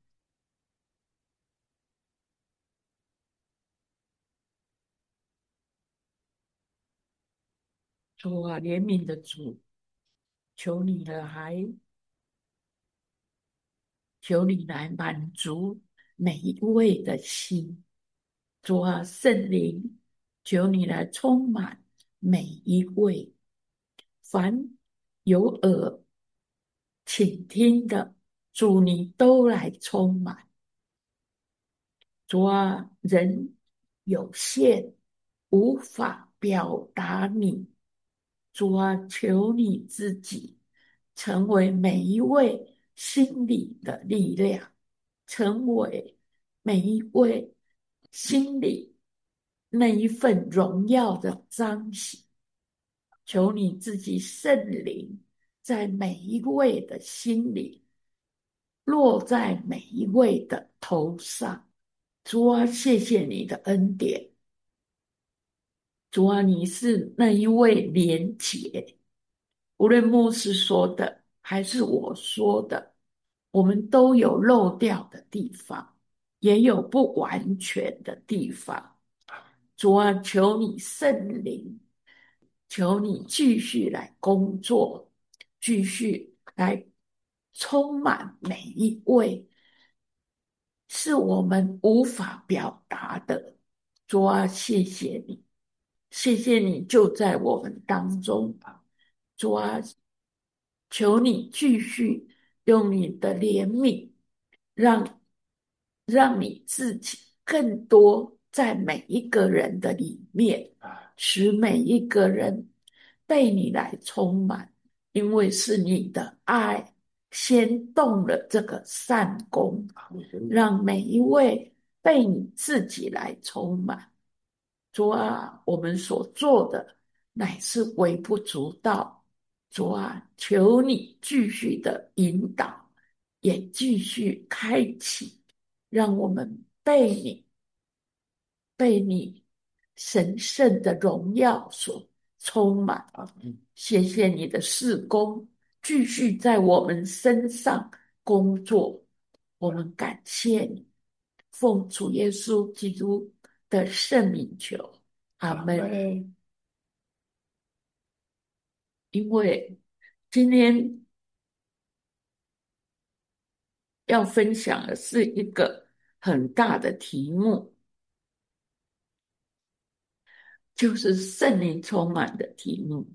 主啊，怜悯的主，求你求你来满足每一位的心。主啊，圣灵，求你来充满每一位，凡有耳倾听的，主你都来充满。主啊，人有限，无法表达你。主啊，求你自己成为每一位心里的力量，成为每一位心里那一份荣耀的彰显。求你自己圣灵在每一位的心里，落在每一位的头上。主啊，谢谢你的恩典。主啊，你是那一位连结，无论牧师说的还是我说的，我们都有漏掉的地方，也有不完全的地方。主啊，求你圣灵，求你继续来工作，继续来充满每一位，是我们无法表达的。主啊，谢谢你，谢谢你就在我们当中。主啊，求你继续用你的怜悯，让让你自己更多在每一个人的里面，使每一个人被你来充满，因为是你的爱先动了这个善功，让每一位被你自己来充满。主啊，我们所做的乃是微不足道。主啊，求你继续的引导，也继续开启，让我们被你神圣的荣耀所充满。谢谢你的事工继续在我们身上工作，我们感谢你，奉主耶稣基督的圣名求。 阿阿门。 门。 因为今天要分享的是一个很大的题目，就是圣灵充满的题目。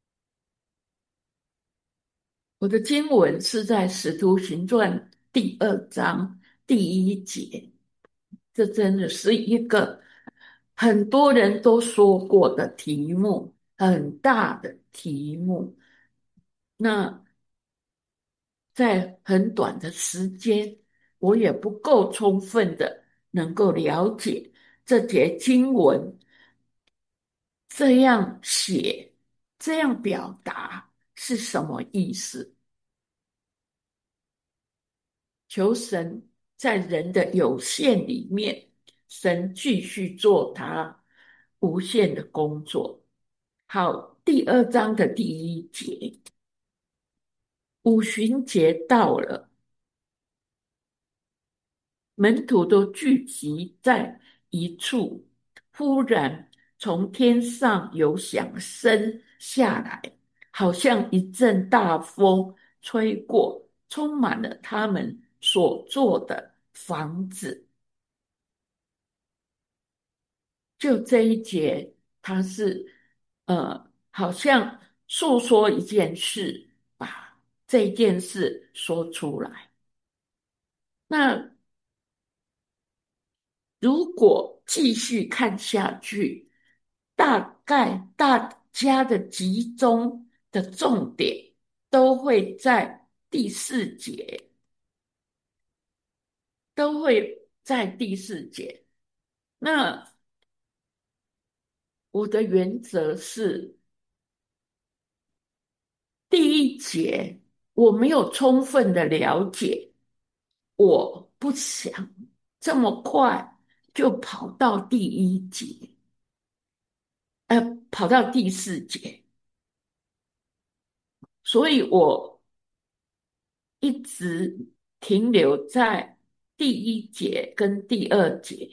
我的经文是在《使徒行传》第2章第1节，这真的是一个很多人都说过的题目，很大的题目。那在很短的时间，我也不够充分的能够了解这节经文这样写、这样表达是什么意思。求神在人的有限里面，神继续做他无限的工作。好，第2章的第1节，五旬节到了，门徒都聚集在一处，忽然从天上有响声下来，好像一阵大风吹过，充满了他们所住的房子。就这一节，它是好像诉说一件事，把这件事说出来。那如果继续看下去，大概大家的集中的重点都会在第4节，都会在第四节。那我的原则是，第1节我没有充分的了解，我不想这么快就跑到第1节，跑到第4节，所以我一直停留在第1节跟第2节。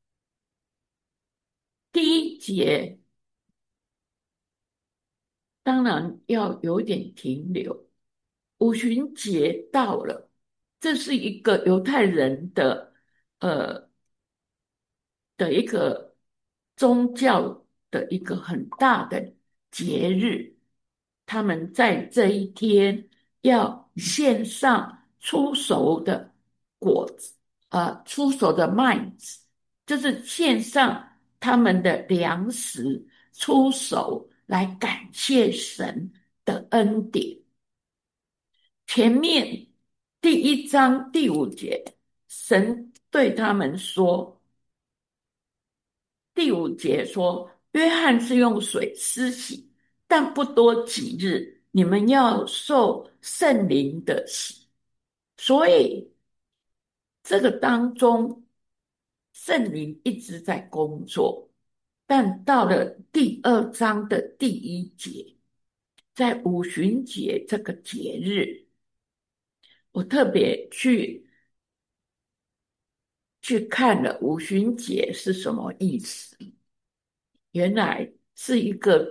第1节当然要有点停留，五旬节到了，这是一个犹太人的呃一个宗教的一个很大的节日，他们在这一天要献上出熟的果子，出熟的麦子，就是献上他们的粮食出熟，来感谢神的恩典。前面第1章第5节，神对他们说，第5节说，约翰是用水施洗，但不多几日，你们要受圣灵的洗。所以这个当中，圣灵一直在工作，但到了第2章的第1节，在五旬节这个节日，我特别去看了五旬节是什么意思。原来是一个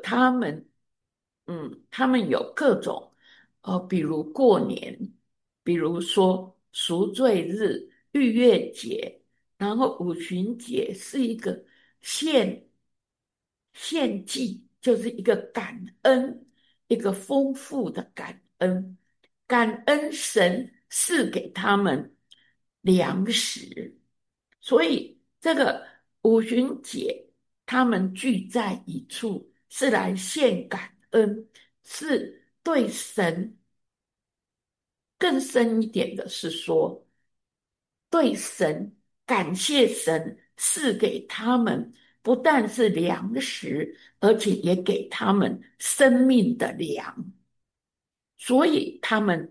他们有各种比如过年，比如说赎罪日、逾越节，然后五旬节是一个献献祭，就是一个感恩，一个丰富的感恩，感恩神赐给他们粮食，所以这个五旬节他们聚在一处，是来献感恩，是对神更深一点的是说，对神感谢神赐给他们不但是粮食，而且也给他们生命的粮，所以他们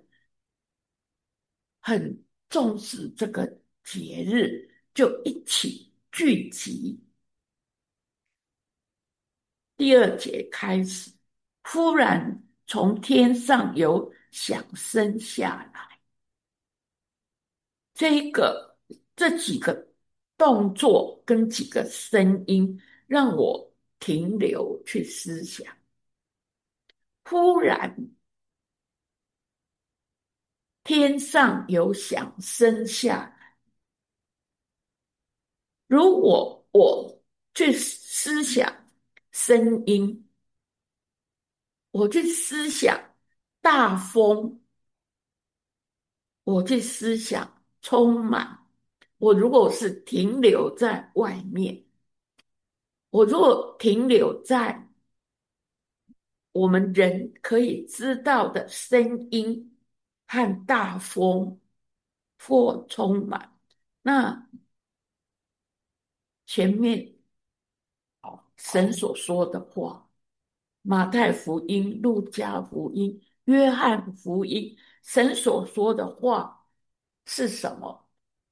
很重视这个节日，就一起聚集。第2节开始，忽然从天上有响声下来。这几个动作跟几个声音，让我停留去思想。忽然天上有响声下来，如果我去思想声音，我去思想大风，我去思想充满。我如果是停留在外面，我如果停留在我们人可以知道的声音和大风或充满，那前面神所说的话，马太福音、路加福音、约翰福音，神所说的话是什么？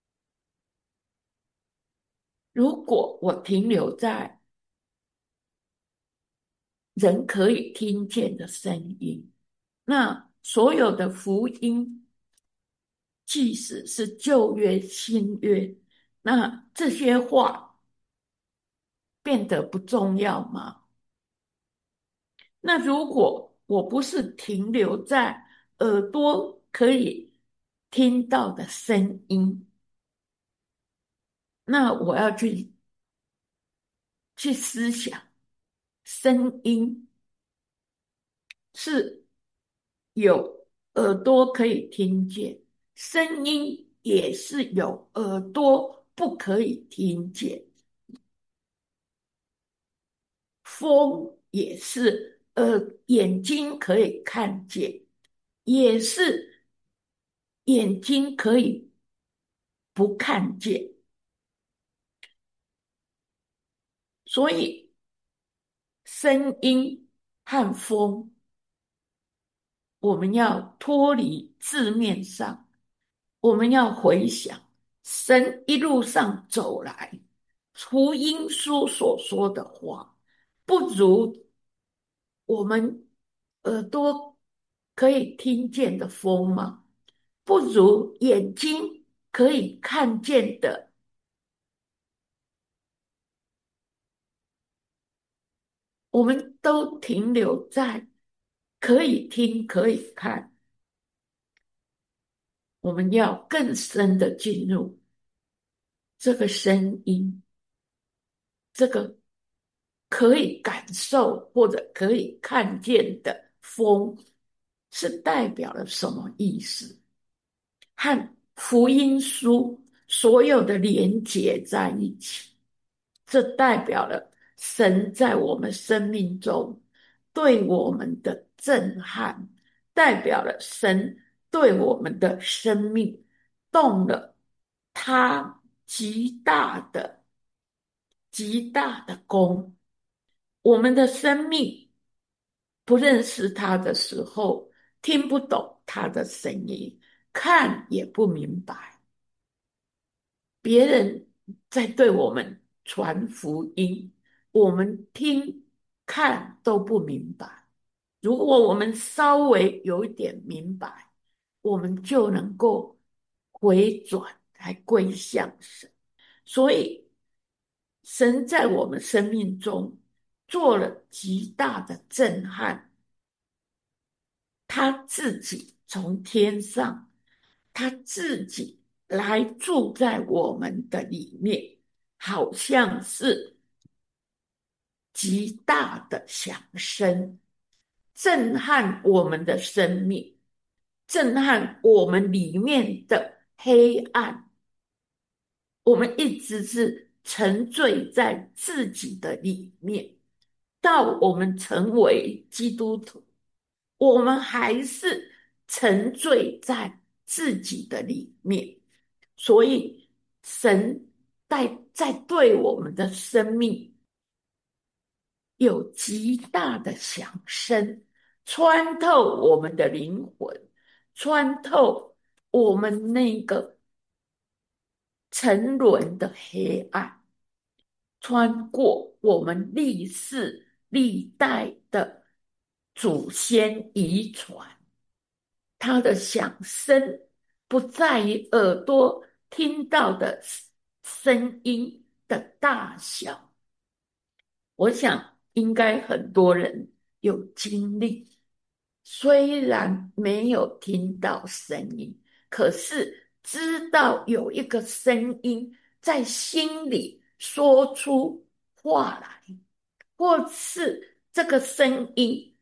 如果我停留在人可以听见的声音，那所有的福音，即使是旧约、新约，那这些话变得不重要吗？那如果我不是停留在耳朵可以听到的声音，那我要去思想声音是有耳朵可以听见，声音也是有耳朵不可以听见，风也是眼睛可以看见，也是眼睛可以不看见。所以声音和风，我们要脱离字面上，我们要回想神一路上走来，福音书所说的话，不如我们耳朵可以听见的风吗？不如眼睛可以看见的，我们都停留在可以听可以看，我们要更深的进入这个声音，这个可以感受或者可以看见的风，是代表了什么意思？和福音书所有的连结在一起，这代表了神在我们生命中对我们的震撼，代表了神对我们的生命动了他极大的功。我们的生命不认识他的时候，听不懂他的声音，看也不明白。别人在对我们传福音，我们听看都不明白。如果我们稍微有一点明白，我们就能够回转来归向神。所以，神在我们生命中做了极大的震撼，他自己从天上，他自己来住在我们的里面，好像是极大的响声，震撼我们的生命，震撼我们里面的黑暗。我们一直是沉醉在自己的里面，到我们成为基督徒，我们还是沉醉在自己的里面。所以神在对我们的生命有极大的响声，穿透我们的灵魂，穿透我们那个沉沦的黑暗，穿过我们历世历代的祖先遗传，它的响声不在于耳朵听到的声音的大小。我想应该很多人有经历，虽然没有听到声音，可是知道有一个声音在心里说出话来，或是这个声音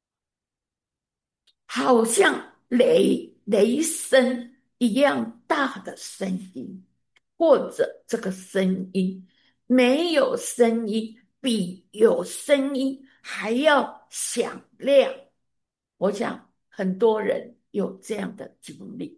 好像雷声一样大的声音，或者这个声音没有声音，比有声音还要响亮。我想很多人有这样的经历。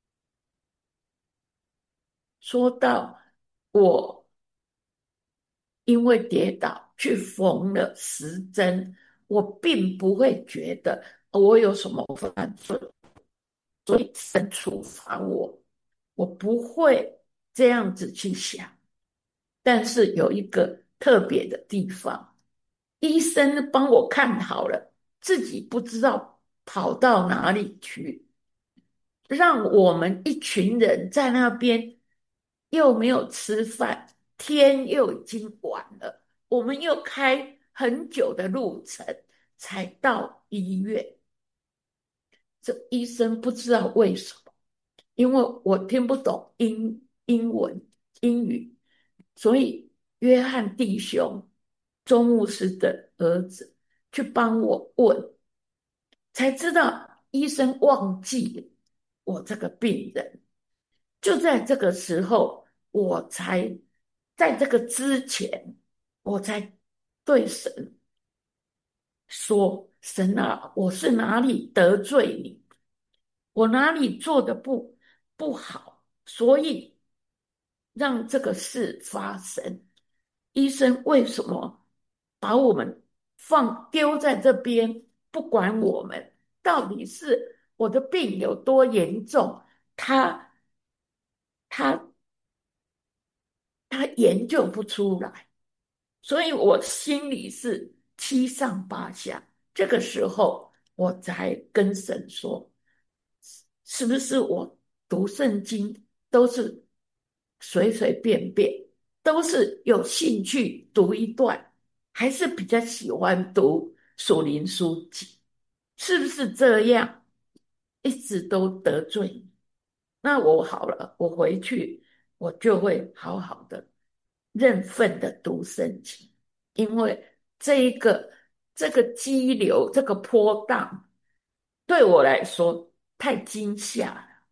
说到我因为跌倒去缝了10针，我并不会觉得我有什么犯罪，所以神处罚我，我不会这样子去想。但是有一个特别的地方，医生帮我看好了，自己不知道跑到哪里去，让我们一群人在那边又没有吃饭，天又已经晚了，我们又开很久的路程才到医院。这医生不知道为什么，因为我听不懂英文英语，所以约翰弟兄钟牧师的儿子去帮我问，才知道医生忘记了我这个病人。就在这个时候，我才在这个之前，我才对神说：神啊，我是哪里得罪你？我哪里做的不好，所以让这个事发生。医生为什么把我们丢在这边，不管我们？到底是我的病有多严重？他他他研究不出来，所以我心里是七上八下。这个时候，我才跟神说：是不是我读圣经都是随随便便，都是有兴趣读一段，还是比较喜欢读属灵书籍？是不是这样？一直都得罪你？那我好了，我回去我就会好好的认份的读圣经，因为这个激流，这个波荡，对我来说太惊吓了。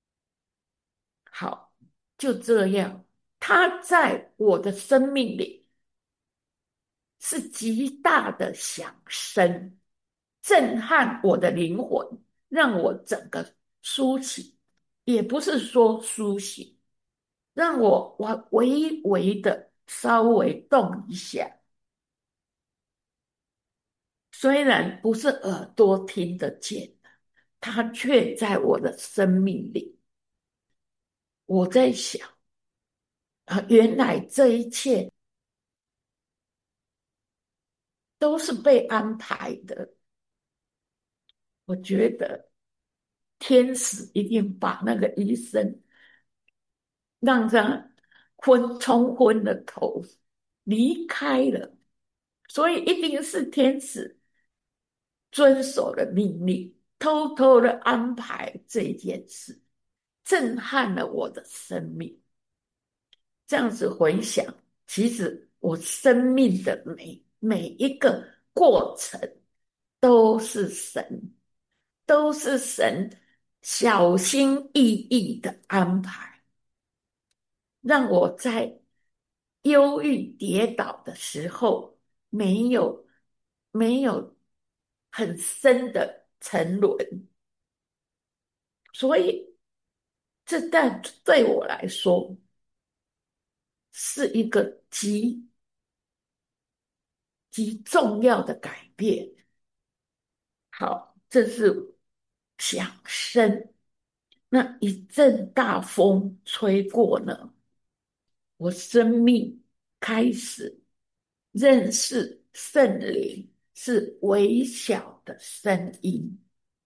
好，就这样，它在我的生命里是极大的响声，震撼我的灵魂，让我整个苏醒，也不是说苏醒，让我微微的稍微动一下，虽然不是耳朵听得见的，它却在我的生命里。我在想啊，原来这一切都是被安排的。我觉得天使一定把那个医生让他冲昏了头，离开了，所以一定是天使遵守了命令，偷偷的安排这件事，震撼了我的生命。这样子回想，其实我生命的每一个过程都是神，都是神小心翼翼的安排，让我在忧郁跌倒的时候，没有没有很深的沉沦，所以对我来说是一个极重要的改变。好，这是响声。那一阵大风吹过呢，我生命开始认识圣灵是微小的声音。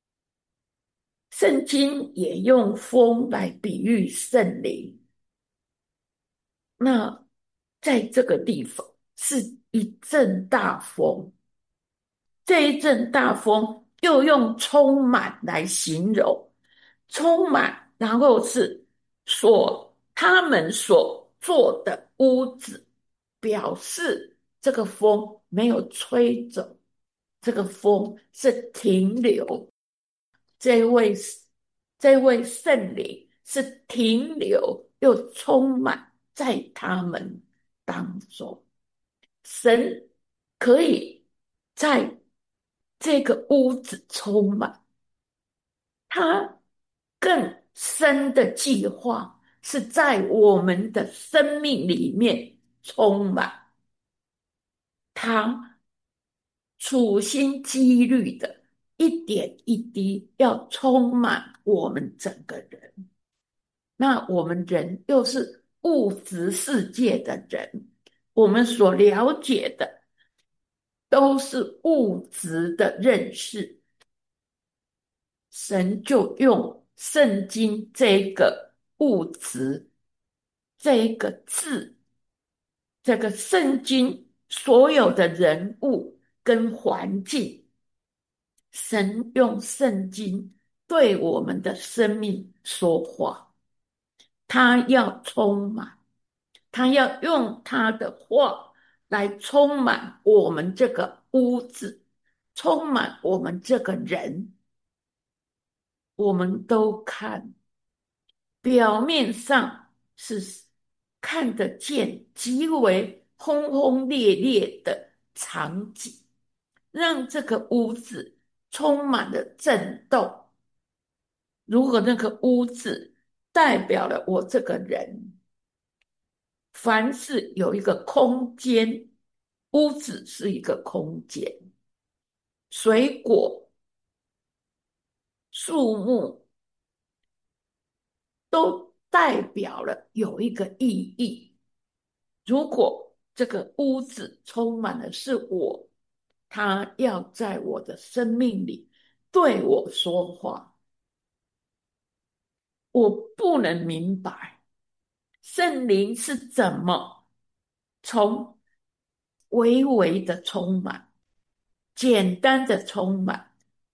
圣经也用风来比喻圣灵。那在这个地方是一阵大风。这一阵大风又用充满来形容，充满，然后是他们所做的屋子，表示这个风没有吹走，这个风是停留。这位这位圣灵是停留又充满在他们当中。神可以在这个屋子充满，他更深的计划是在我们的生命里面充满，他处心积虑的一点一滴要充满我们整个人。那我们人又是物质世界的人，我们所了解的都是物质的认识，神就用圣经这个物质这个字，这个圣经所有的人物跟环境，神用圣经对我们的生命说话，他要充满，他要用他的话来充满我们这个屋子，充满我们这个人。我们都看表面上是看得见极为轰轰烈烈的场景，让这个屋子充满了震动。如果那个屋子代表了我这个人，凡是有一个空间，屋子是一个空间，水果、树木都代表了有一个意义。如果这个屋子充满的是我，他要在我的生命里对我说话，我不能明白圣灵是怎么从微微的充满，简单的充满，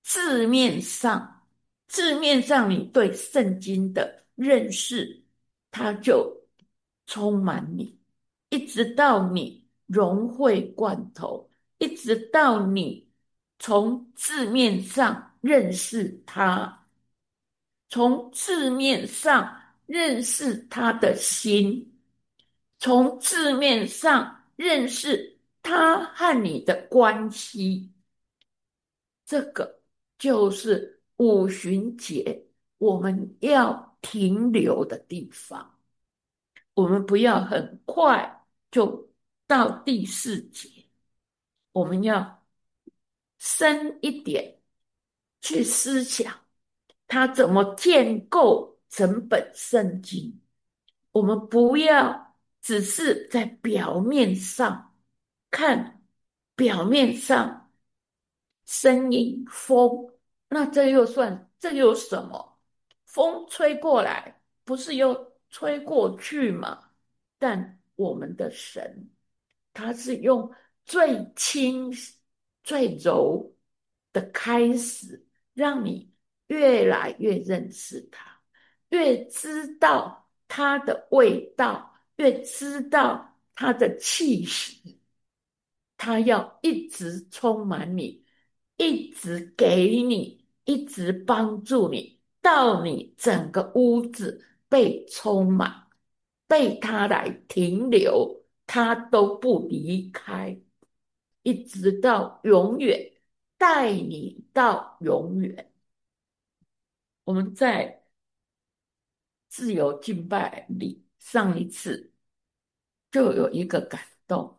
字面上你对圣经的认识，它就充满你，一直到你融会贯通，一直到你从字面上认识它，从字面上认识他的心，从字面上认识他和你的关系。这个就是五旬节我们要停留的地方。我们不要很快就到第四节，我们要深一点去思想他怎么建构整本圣经。我们不要只是在表面上看，表面上声音风，那这有什么？风吹过来，不是又吹过去吗？但我们的神，他是用最轻、最柔的开始，让你越来越认识他，越知道他的味道，越知道他的气息。他要一直充满你，一直给你，一直帮助你，到你整个屋子被充满，被他来停留，他都不离开，一直到永远，带你到永远。我们在自由敬拜里上一次就有一个感动，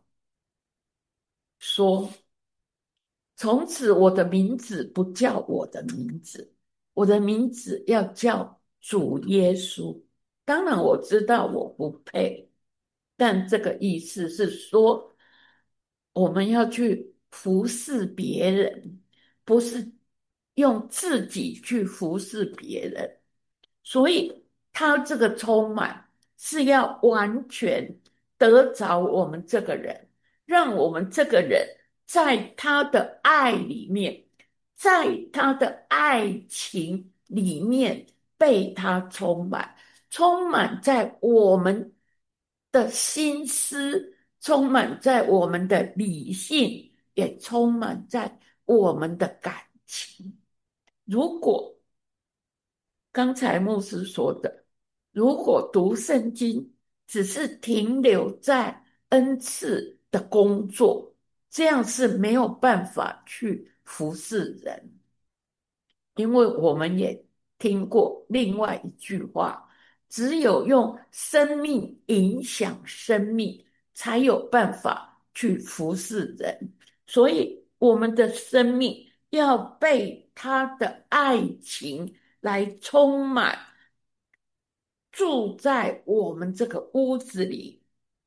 说从此我的名字不叫我的名字，我的名字要叫主耶稣。当然我知道我不配，但这个意思是说，我们要去服侍别人，不是用自己去服侍别人。所以他这个充满是要完全得着我们这个人， 让我们这个人在他的爱里面，在他的爱情里面被他充满，充满在我们的心思，充满在我们的理性，也充满在我们的感情。如果刚才牧师说的，如果读圣经只是停留在恩赐的工作，这样是没有办法去服侍人。因为我们也听过另外一句话，只有用生命影响生命，才有办法去服侍人。所以我们的生命要被他的爱情来充满，住在我们这个屋子里。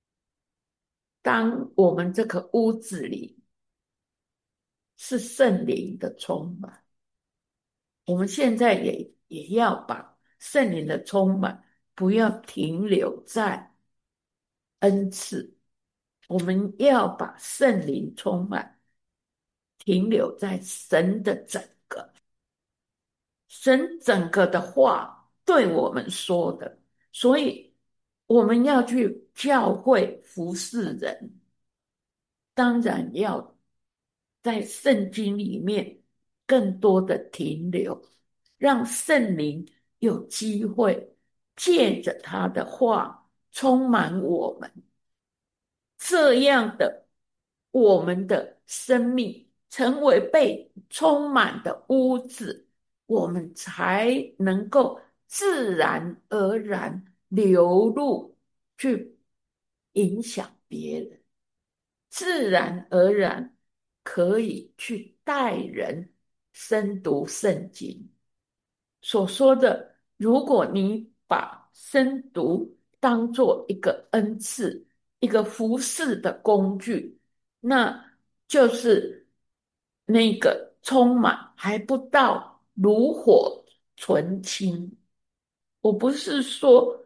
当我们这个屋子里是圣灵的充满，我们现在也要把圣灵的充满，不要停留在恩赐，我们要把圣灵充满，停留在神的整个，神整个的话对我们说的，所以我们要去教会服侍人，当然要在圣经里面更多的停留，让圣灵有机会借着他的话充满我们，这样的我们的生命成为被充满的屋子，我们才能够自然而然流入去影响别人。自然而然可以去带人深读圣经。所说的，如果你把深读当做一个恩赐，一个服侍的工具，那就是那个充满还不到炉火纯青。我不是说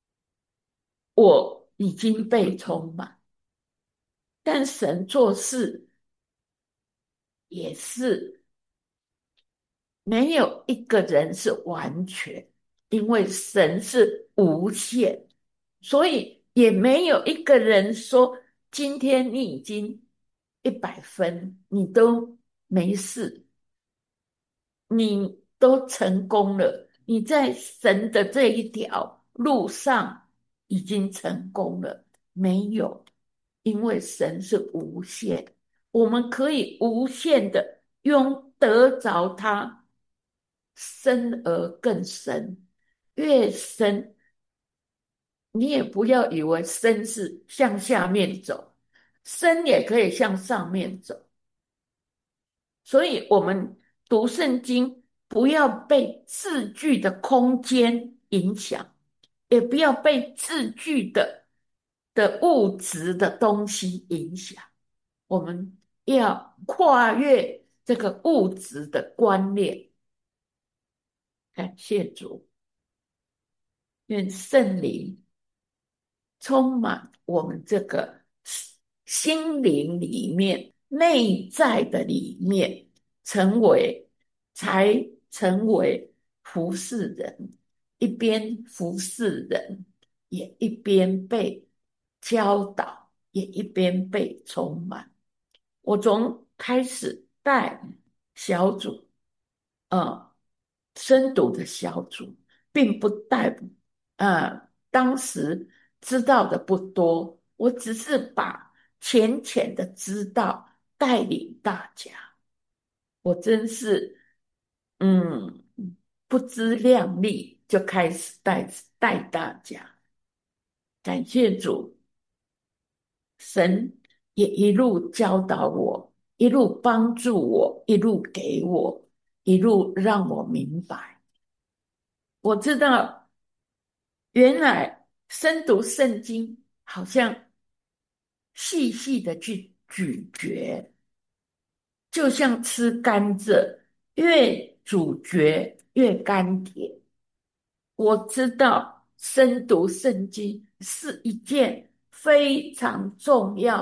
我已经被充满，但神做事也是没有一个人是完全，因为神是无限，所以也没有一个人说今天你已经100分，你都没事，你都成功了，你在神的这一条路上已经成功了。没有，因为神是无限，我们可以无限的用得着他深而更深，越深，你也不要以为深是向下面走，深也可以向上面走。所以我们读圣经，不要被字句的空间影响，也不要被字句的物质的东西影响。我们要跨越这个物质的观念。感谢主，愿圣灵充满我们这个心灵里面、内在的里面，成为才成为服侍人，一边服侍人，也一边被教导，也一边被充满。我从开始带小组，呃，深读的小组，并不带，当时知道的不多，我只是把浅浅的知道带领大家。我真是，嗯，不自量力就开始带大家。感谢主，神也一路教导我，一路帮助我，一路给我，一路让我明白。我知道，原来深读圣经好像细细的去咀嚼，就像吃甘蔗，越咀嚼越甘甜。我知道深读圣经是一件非常重要，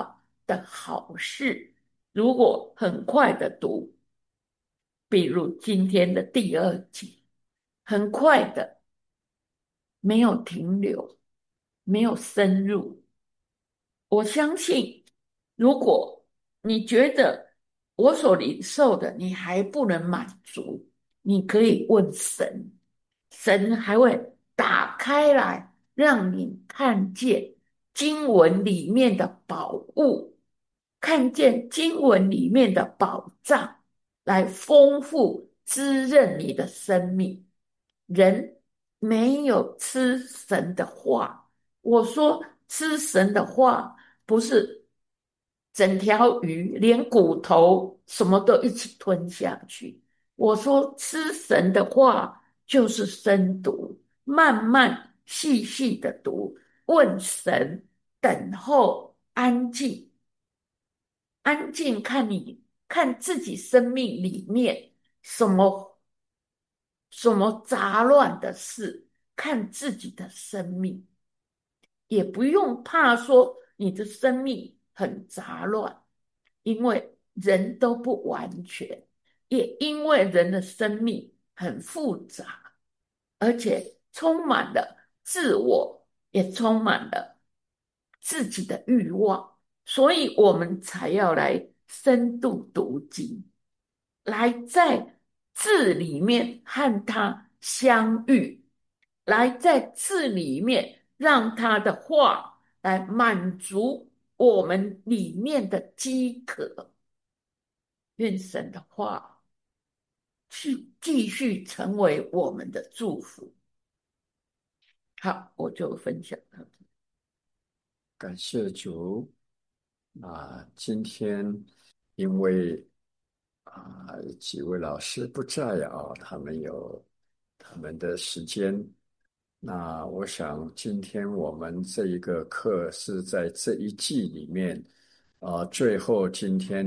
的好事，如果很快的读，比如今天的第二集，很快的，没有停留，没有深入，我相信，如果你觉得我所领受的你还不能满足，你可以问神，神还会打开来，让你看见经文里面的宝物，看见经文里面的宝藏，来丰富滋润你的生命。人没有吃神的话，我说吃神的话，不是整条鱼连骨头什么都一起吞下去。我说吃神的话，就是深读，慢慢细细的读，问神，等候，安静，安静看你看自己生命里面什么杂乱的事，看自己的生命。也不用怕说你的生命很杂乱，因为人都不完全，也因为人的生命很复杂，而且充满了自我，也充满了自己的欲望，所以我们才要来深度读经，来在字里面和他相遇，来在字里面让他的话来满足我们里面的饥渴。愿神的话去继续成为我们的祝福。好，我就分享到这。 感谢主。今天因为几位老师不在啊，他们有他们的时间。那我想今天我们这一个课是在这一季里面，最后今天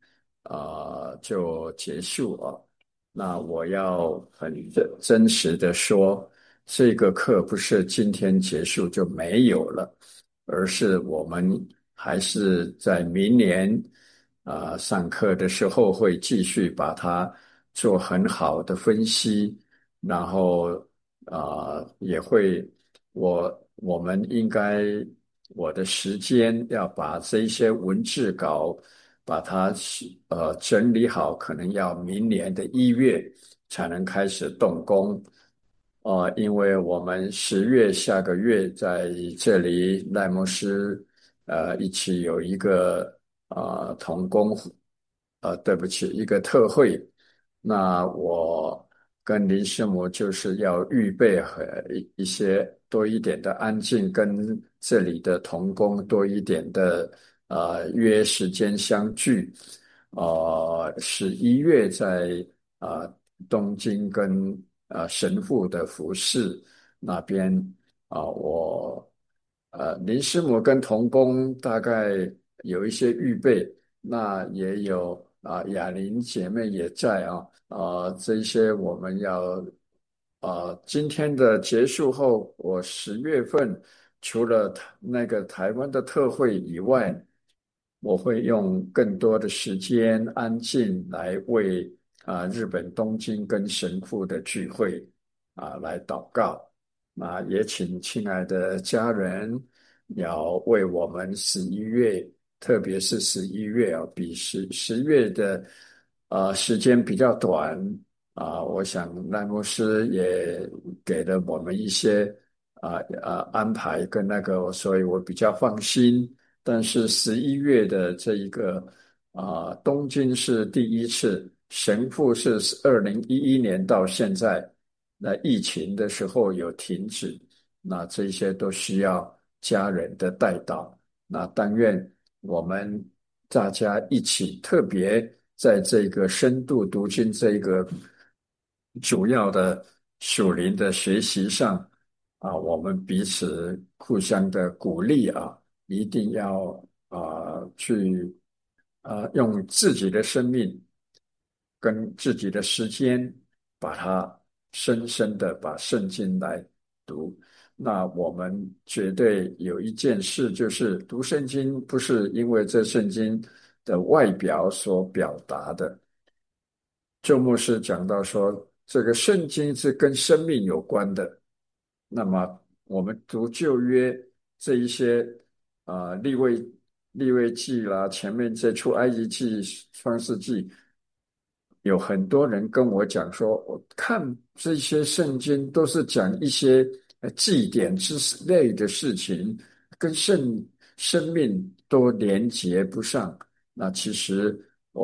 就结束啊。那我要很真实的说，这个课不是今天结束就没有了，而是我们还是在明年上课的时候会继续把它做很好的分析，然后也会我们应该我的时间要把这一些文字稿把它整理好，可能要明年的1月才能开始动工。因为我们10月下个月在这里赖牧师一起有一个同工对不起，一个特会。那我跟林师母就是要预备和一些多一点的安静，跟这里的同工多一点的约时间相聚。11月在东京跟神父的服饰那边我林师母跟童工大概有一些预备，那也有雅玲姐妹也在这一些我们要今天的结束后，我10月份除了那个台湾的特会以外，我会用更多的时间安静来为日本东京跟神父的聚会来祷告。也请亲爱的家人要为我们11月，特别是11月比十月的时间比较短我想赖牧师也给了我们一些安排跟那个，所以我比较放心。但是11月的这一个东京是第一次，神父是2011年到现在，那疫情的时候有停止，那这些都需要家人的带导。那但愿我们大家一起，特别在这个深度读经这个主要的属灵的学习上我们彼此互相的鼓励一定要去用自己的生命跟自己的时间，把它深深的把圣经来读。 那我们绝对有一件事，就是读圣经不是因为这圣经的外表所表达的。周牧师讲到说，这个圣经是跟生命有关的。那么我们读旧约这一些利未记啦，前面这出埃及记、创世纪，有很多人跟我讲说，我看这些圣经都是讲一些祭典之类的事情，跟生命都连接不上。那其实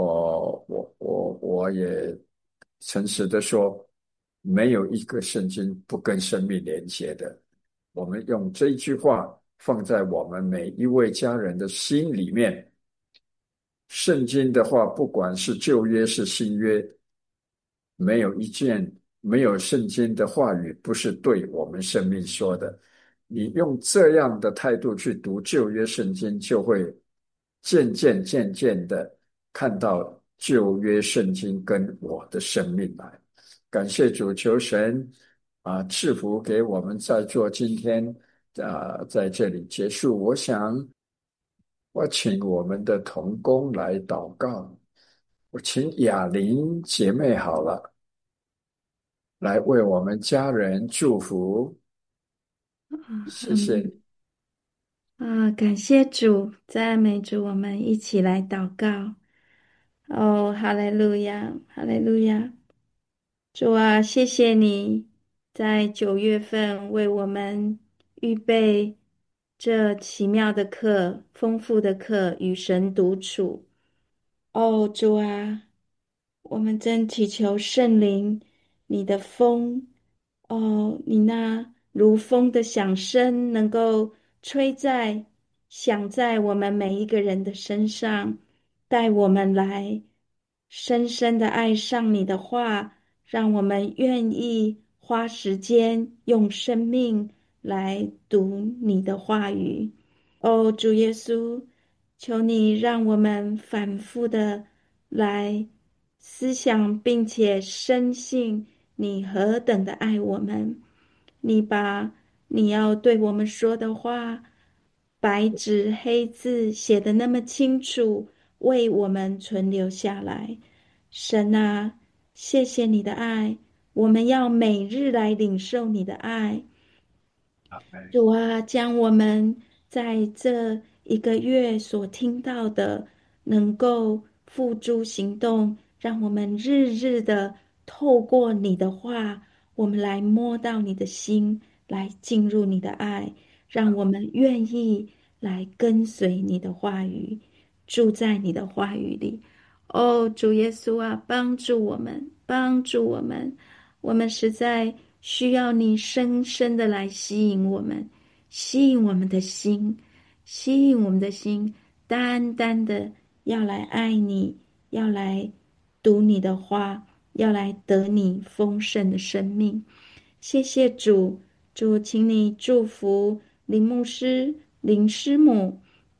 我也诚实的说，没有一个圣经不跟生命连接的。我们用这一句话放在我们每一位家人的心里面。圣经的话，不管是旧约是新约，没有一件没有圣经的话语不是对我们生命说的。你用这样的态度去读旧约圣经，就会渐渐的看到旧约圣经跟我的生命来。感谢主，求神赐福给我们在座今天在这里结束。我请我们的同工来祷告。我请雅玲姐妹好了，来为我们家人祝福，谢谢嗯你。 感谢主，赞美主，我们一起来祷告。哦，哈利路亚，哈利路亚！主啊，谢谢你在9月份为我们预备这奇妙的课、丰富的课，与神独处。哦，主啊，我们真祈求圣灵，你的风，哦，你那如风的响声，能够响在我们每一个人的身上，带我们来深深的爱上你的话，让我们愿意花时间用生命来读你的话语。哦，主耶稣，求你让我们反复的来思想，并且深信你何等的爱我们。你把你要对我们说的话，白纸黑字写的那么清楚，为我们存留下来。神啊，谢谢你的爱，我们要每日来领受你的爱。主啊，将我们在这一个月所听到的，能够付诸行动，让我们日日的透过你的话，我们来摸到你的心，来进入你的爱，让我们愿意来跟随你的话语，住在你的话语里。哦，主耶稣啊，帮助我们，帮助我们，我们实在需要你深深的来吸引我们，吸引我们的心，吸引我们的心，单单的要来爱你，要来读你的话，要来得你丰盛的生命。谢谢主，主，请你祝福林牧师、林师母。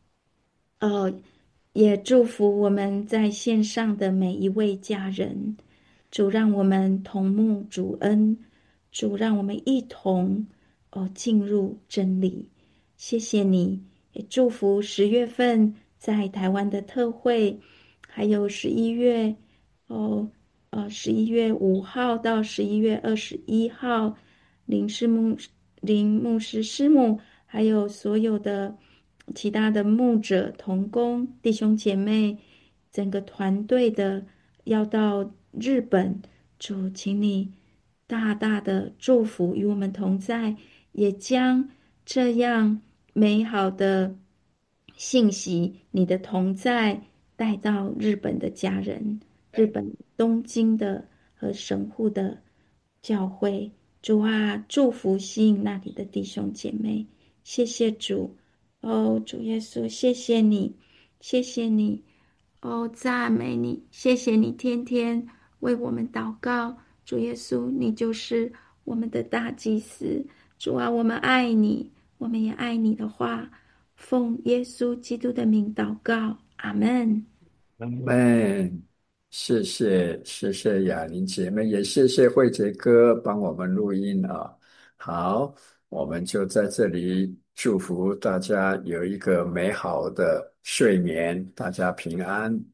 也祝福我们在线上的每一位家人。主让我们同沐主恩，主让我们一同进入真理。谢谢你，也祝福10月份在台湾的特会，还有11月哦11月5号到11月21号，林师母、林牧师师母，还有所有的其他的牧者、同工、弟兄姐妹，整个团队的要到日本，主，请你大大的祝福与我们同在，也将这样美好的信息，你的同在带到日本的家人，日本东京的和神户的教会。主啊，祝福吸引那里的弟兄姐妹，谢谢主。哦，主耶稣，谢谢你，谢谢你，哦，赞美你，谢谢你天天为我们祷告。主耶稣，你就是我们的大祭司。主啊，我们爱你，我们也爱你的话。奉耶稣基督的名祷告，阿门。 阿门。谢谢雅玲姐妹，也谢谢慧杰哥帮我们录音啊。好。 我们就在这里祝福大家有一个美好的睡眠，大家平安。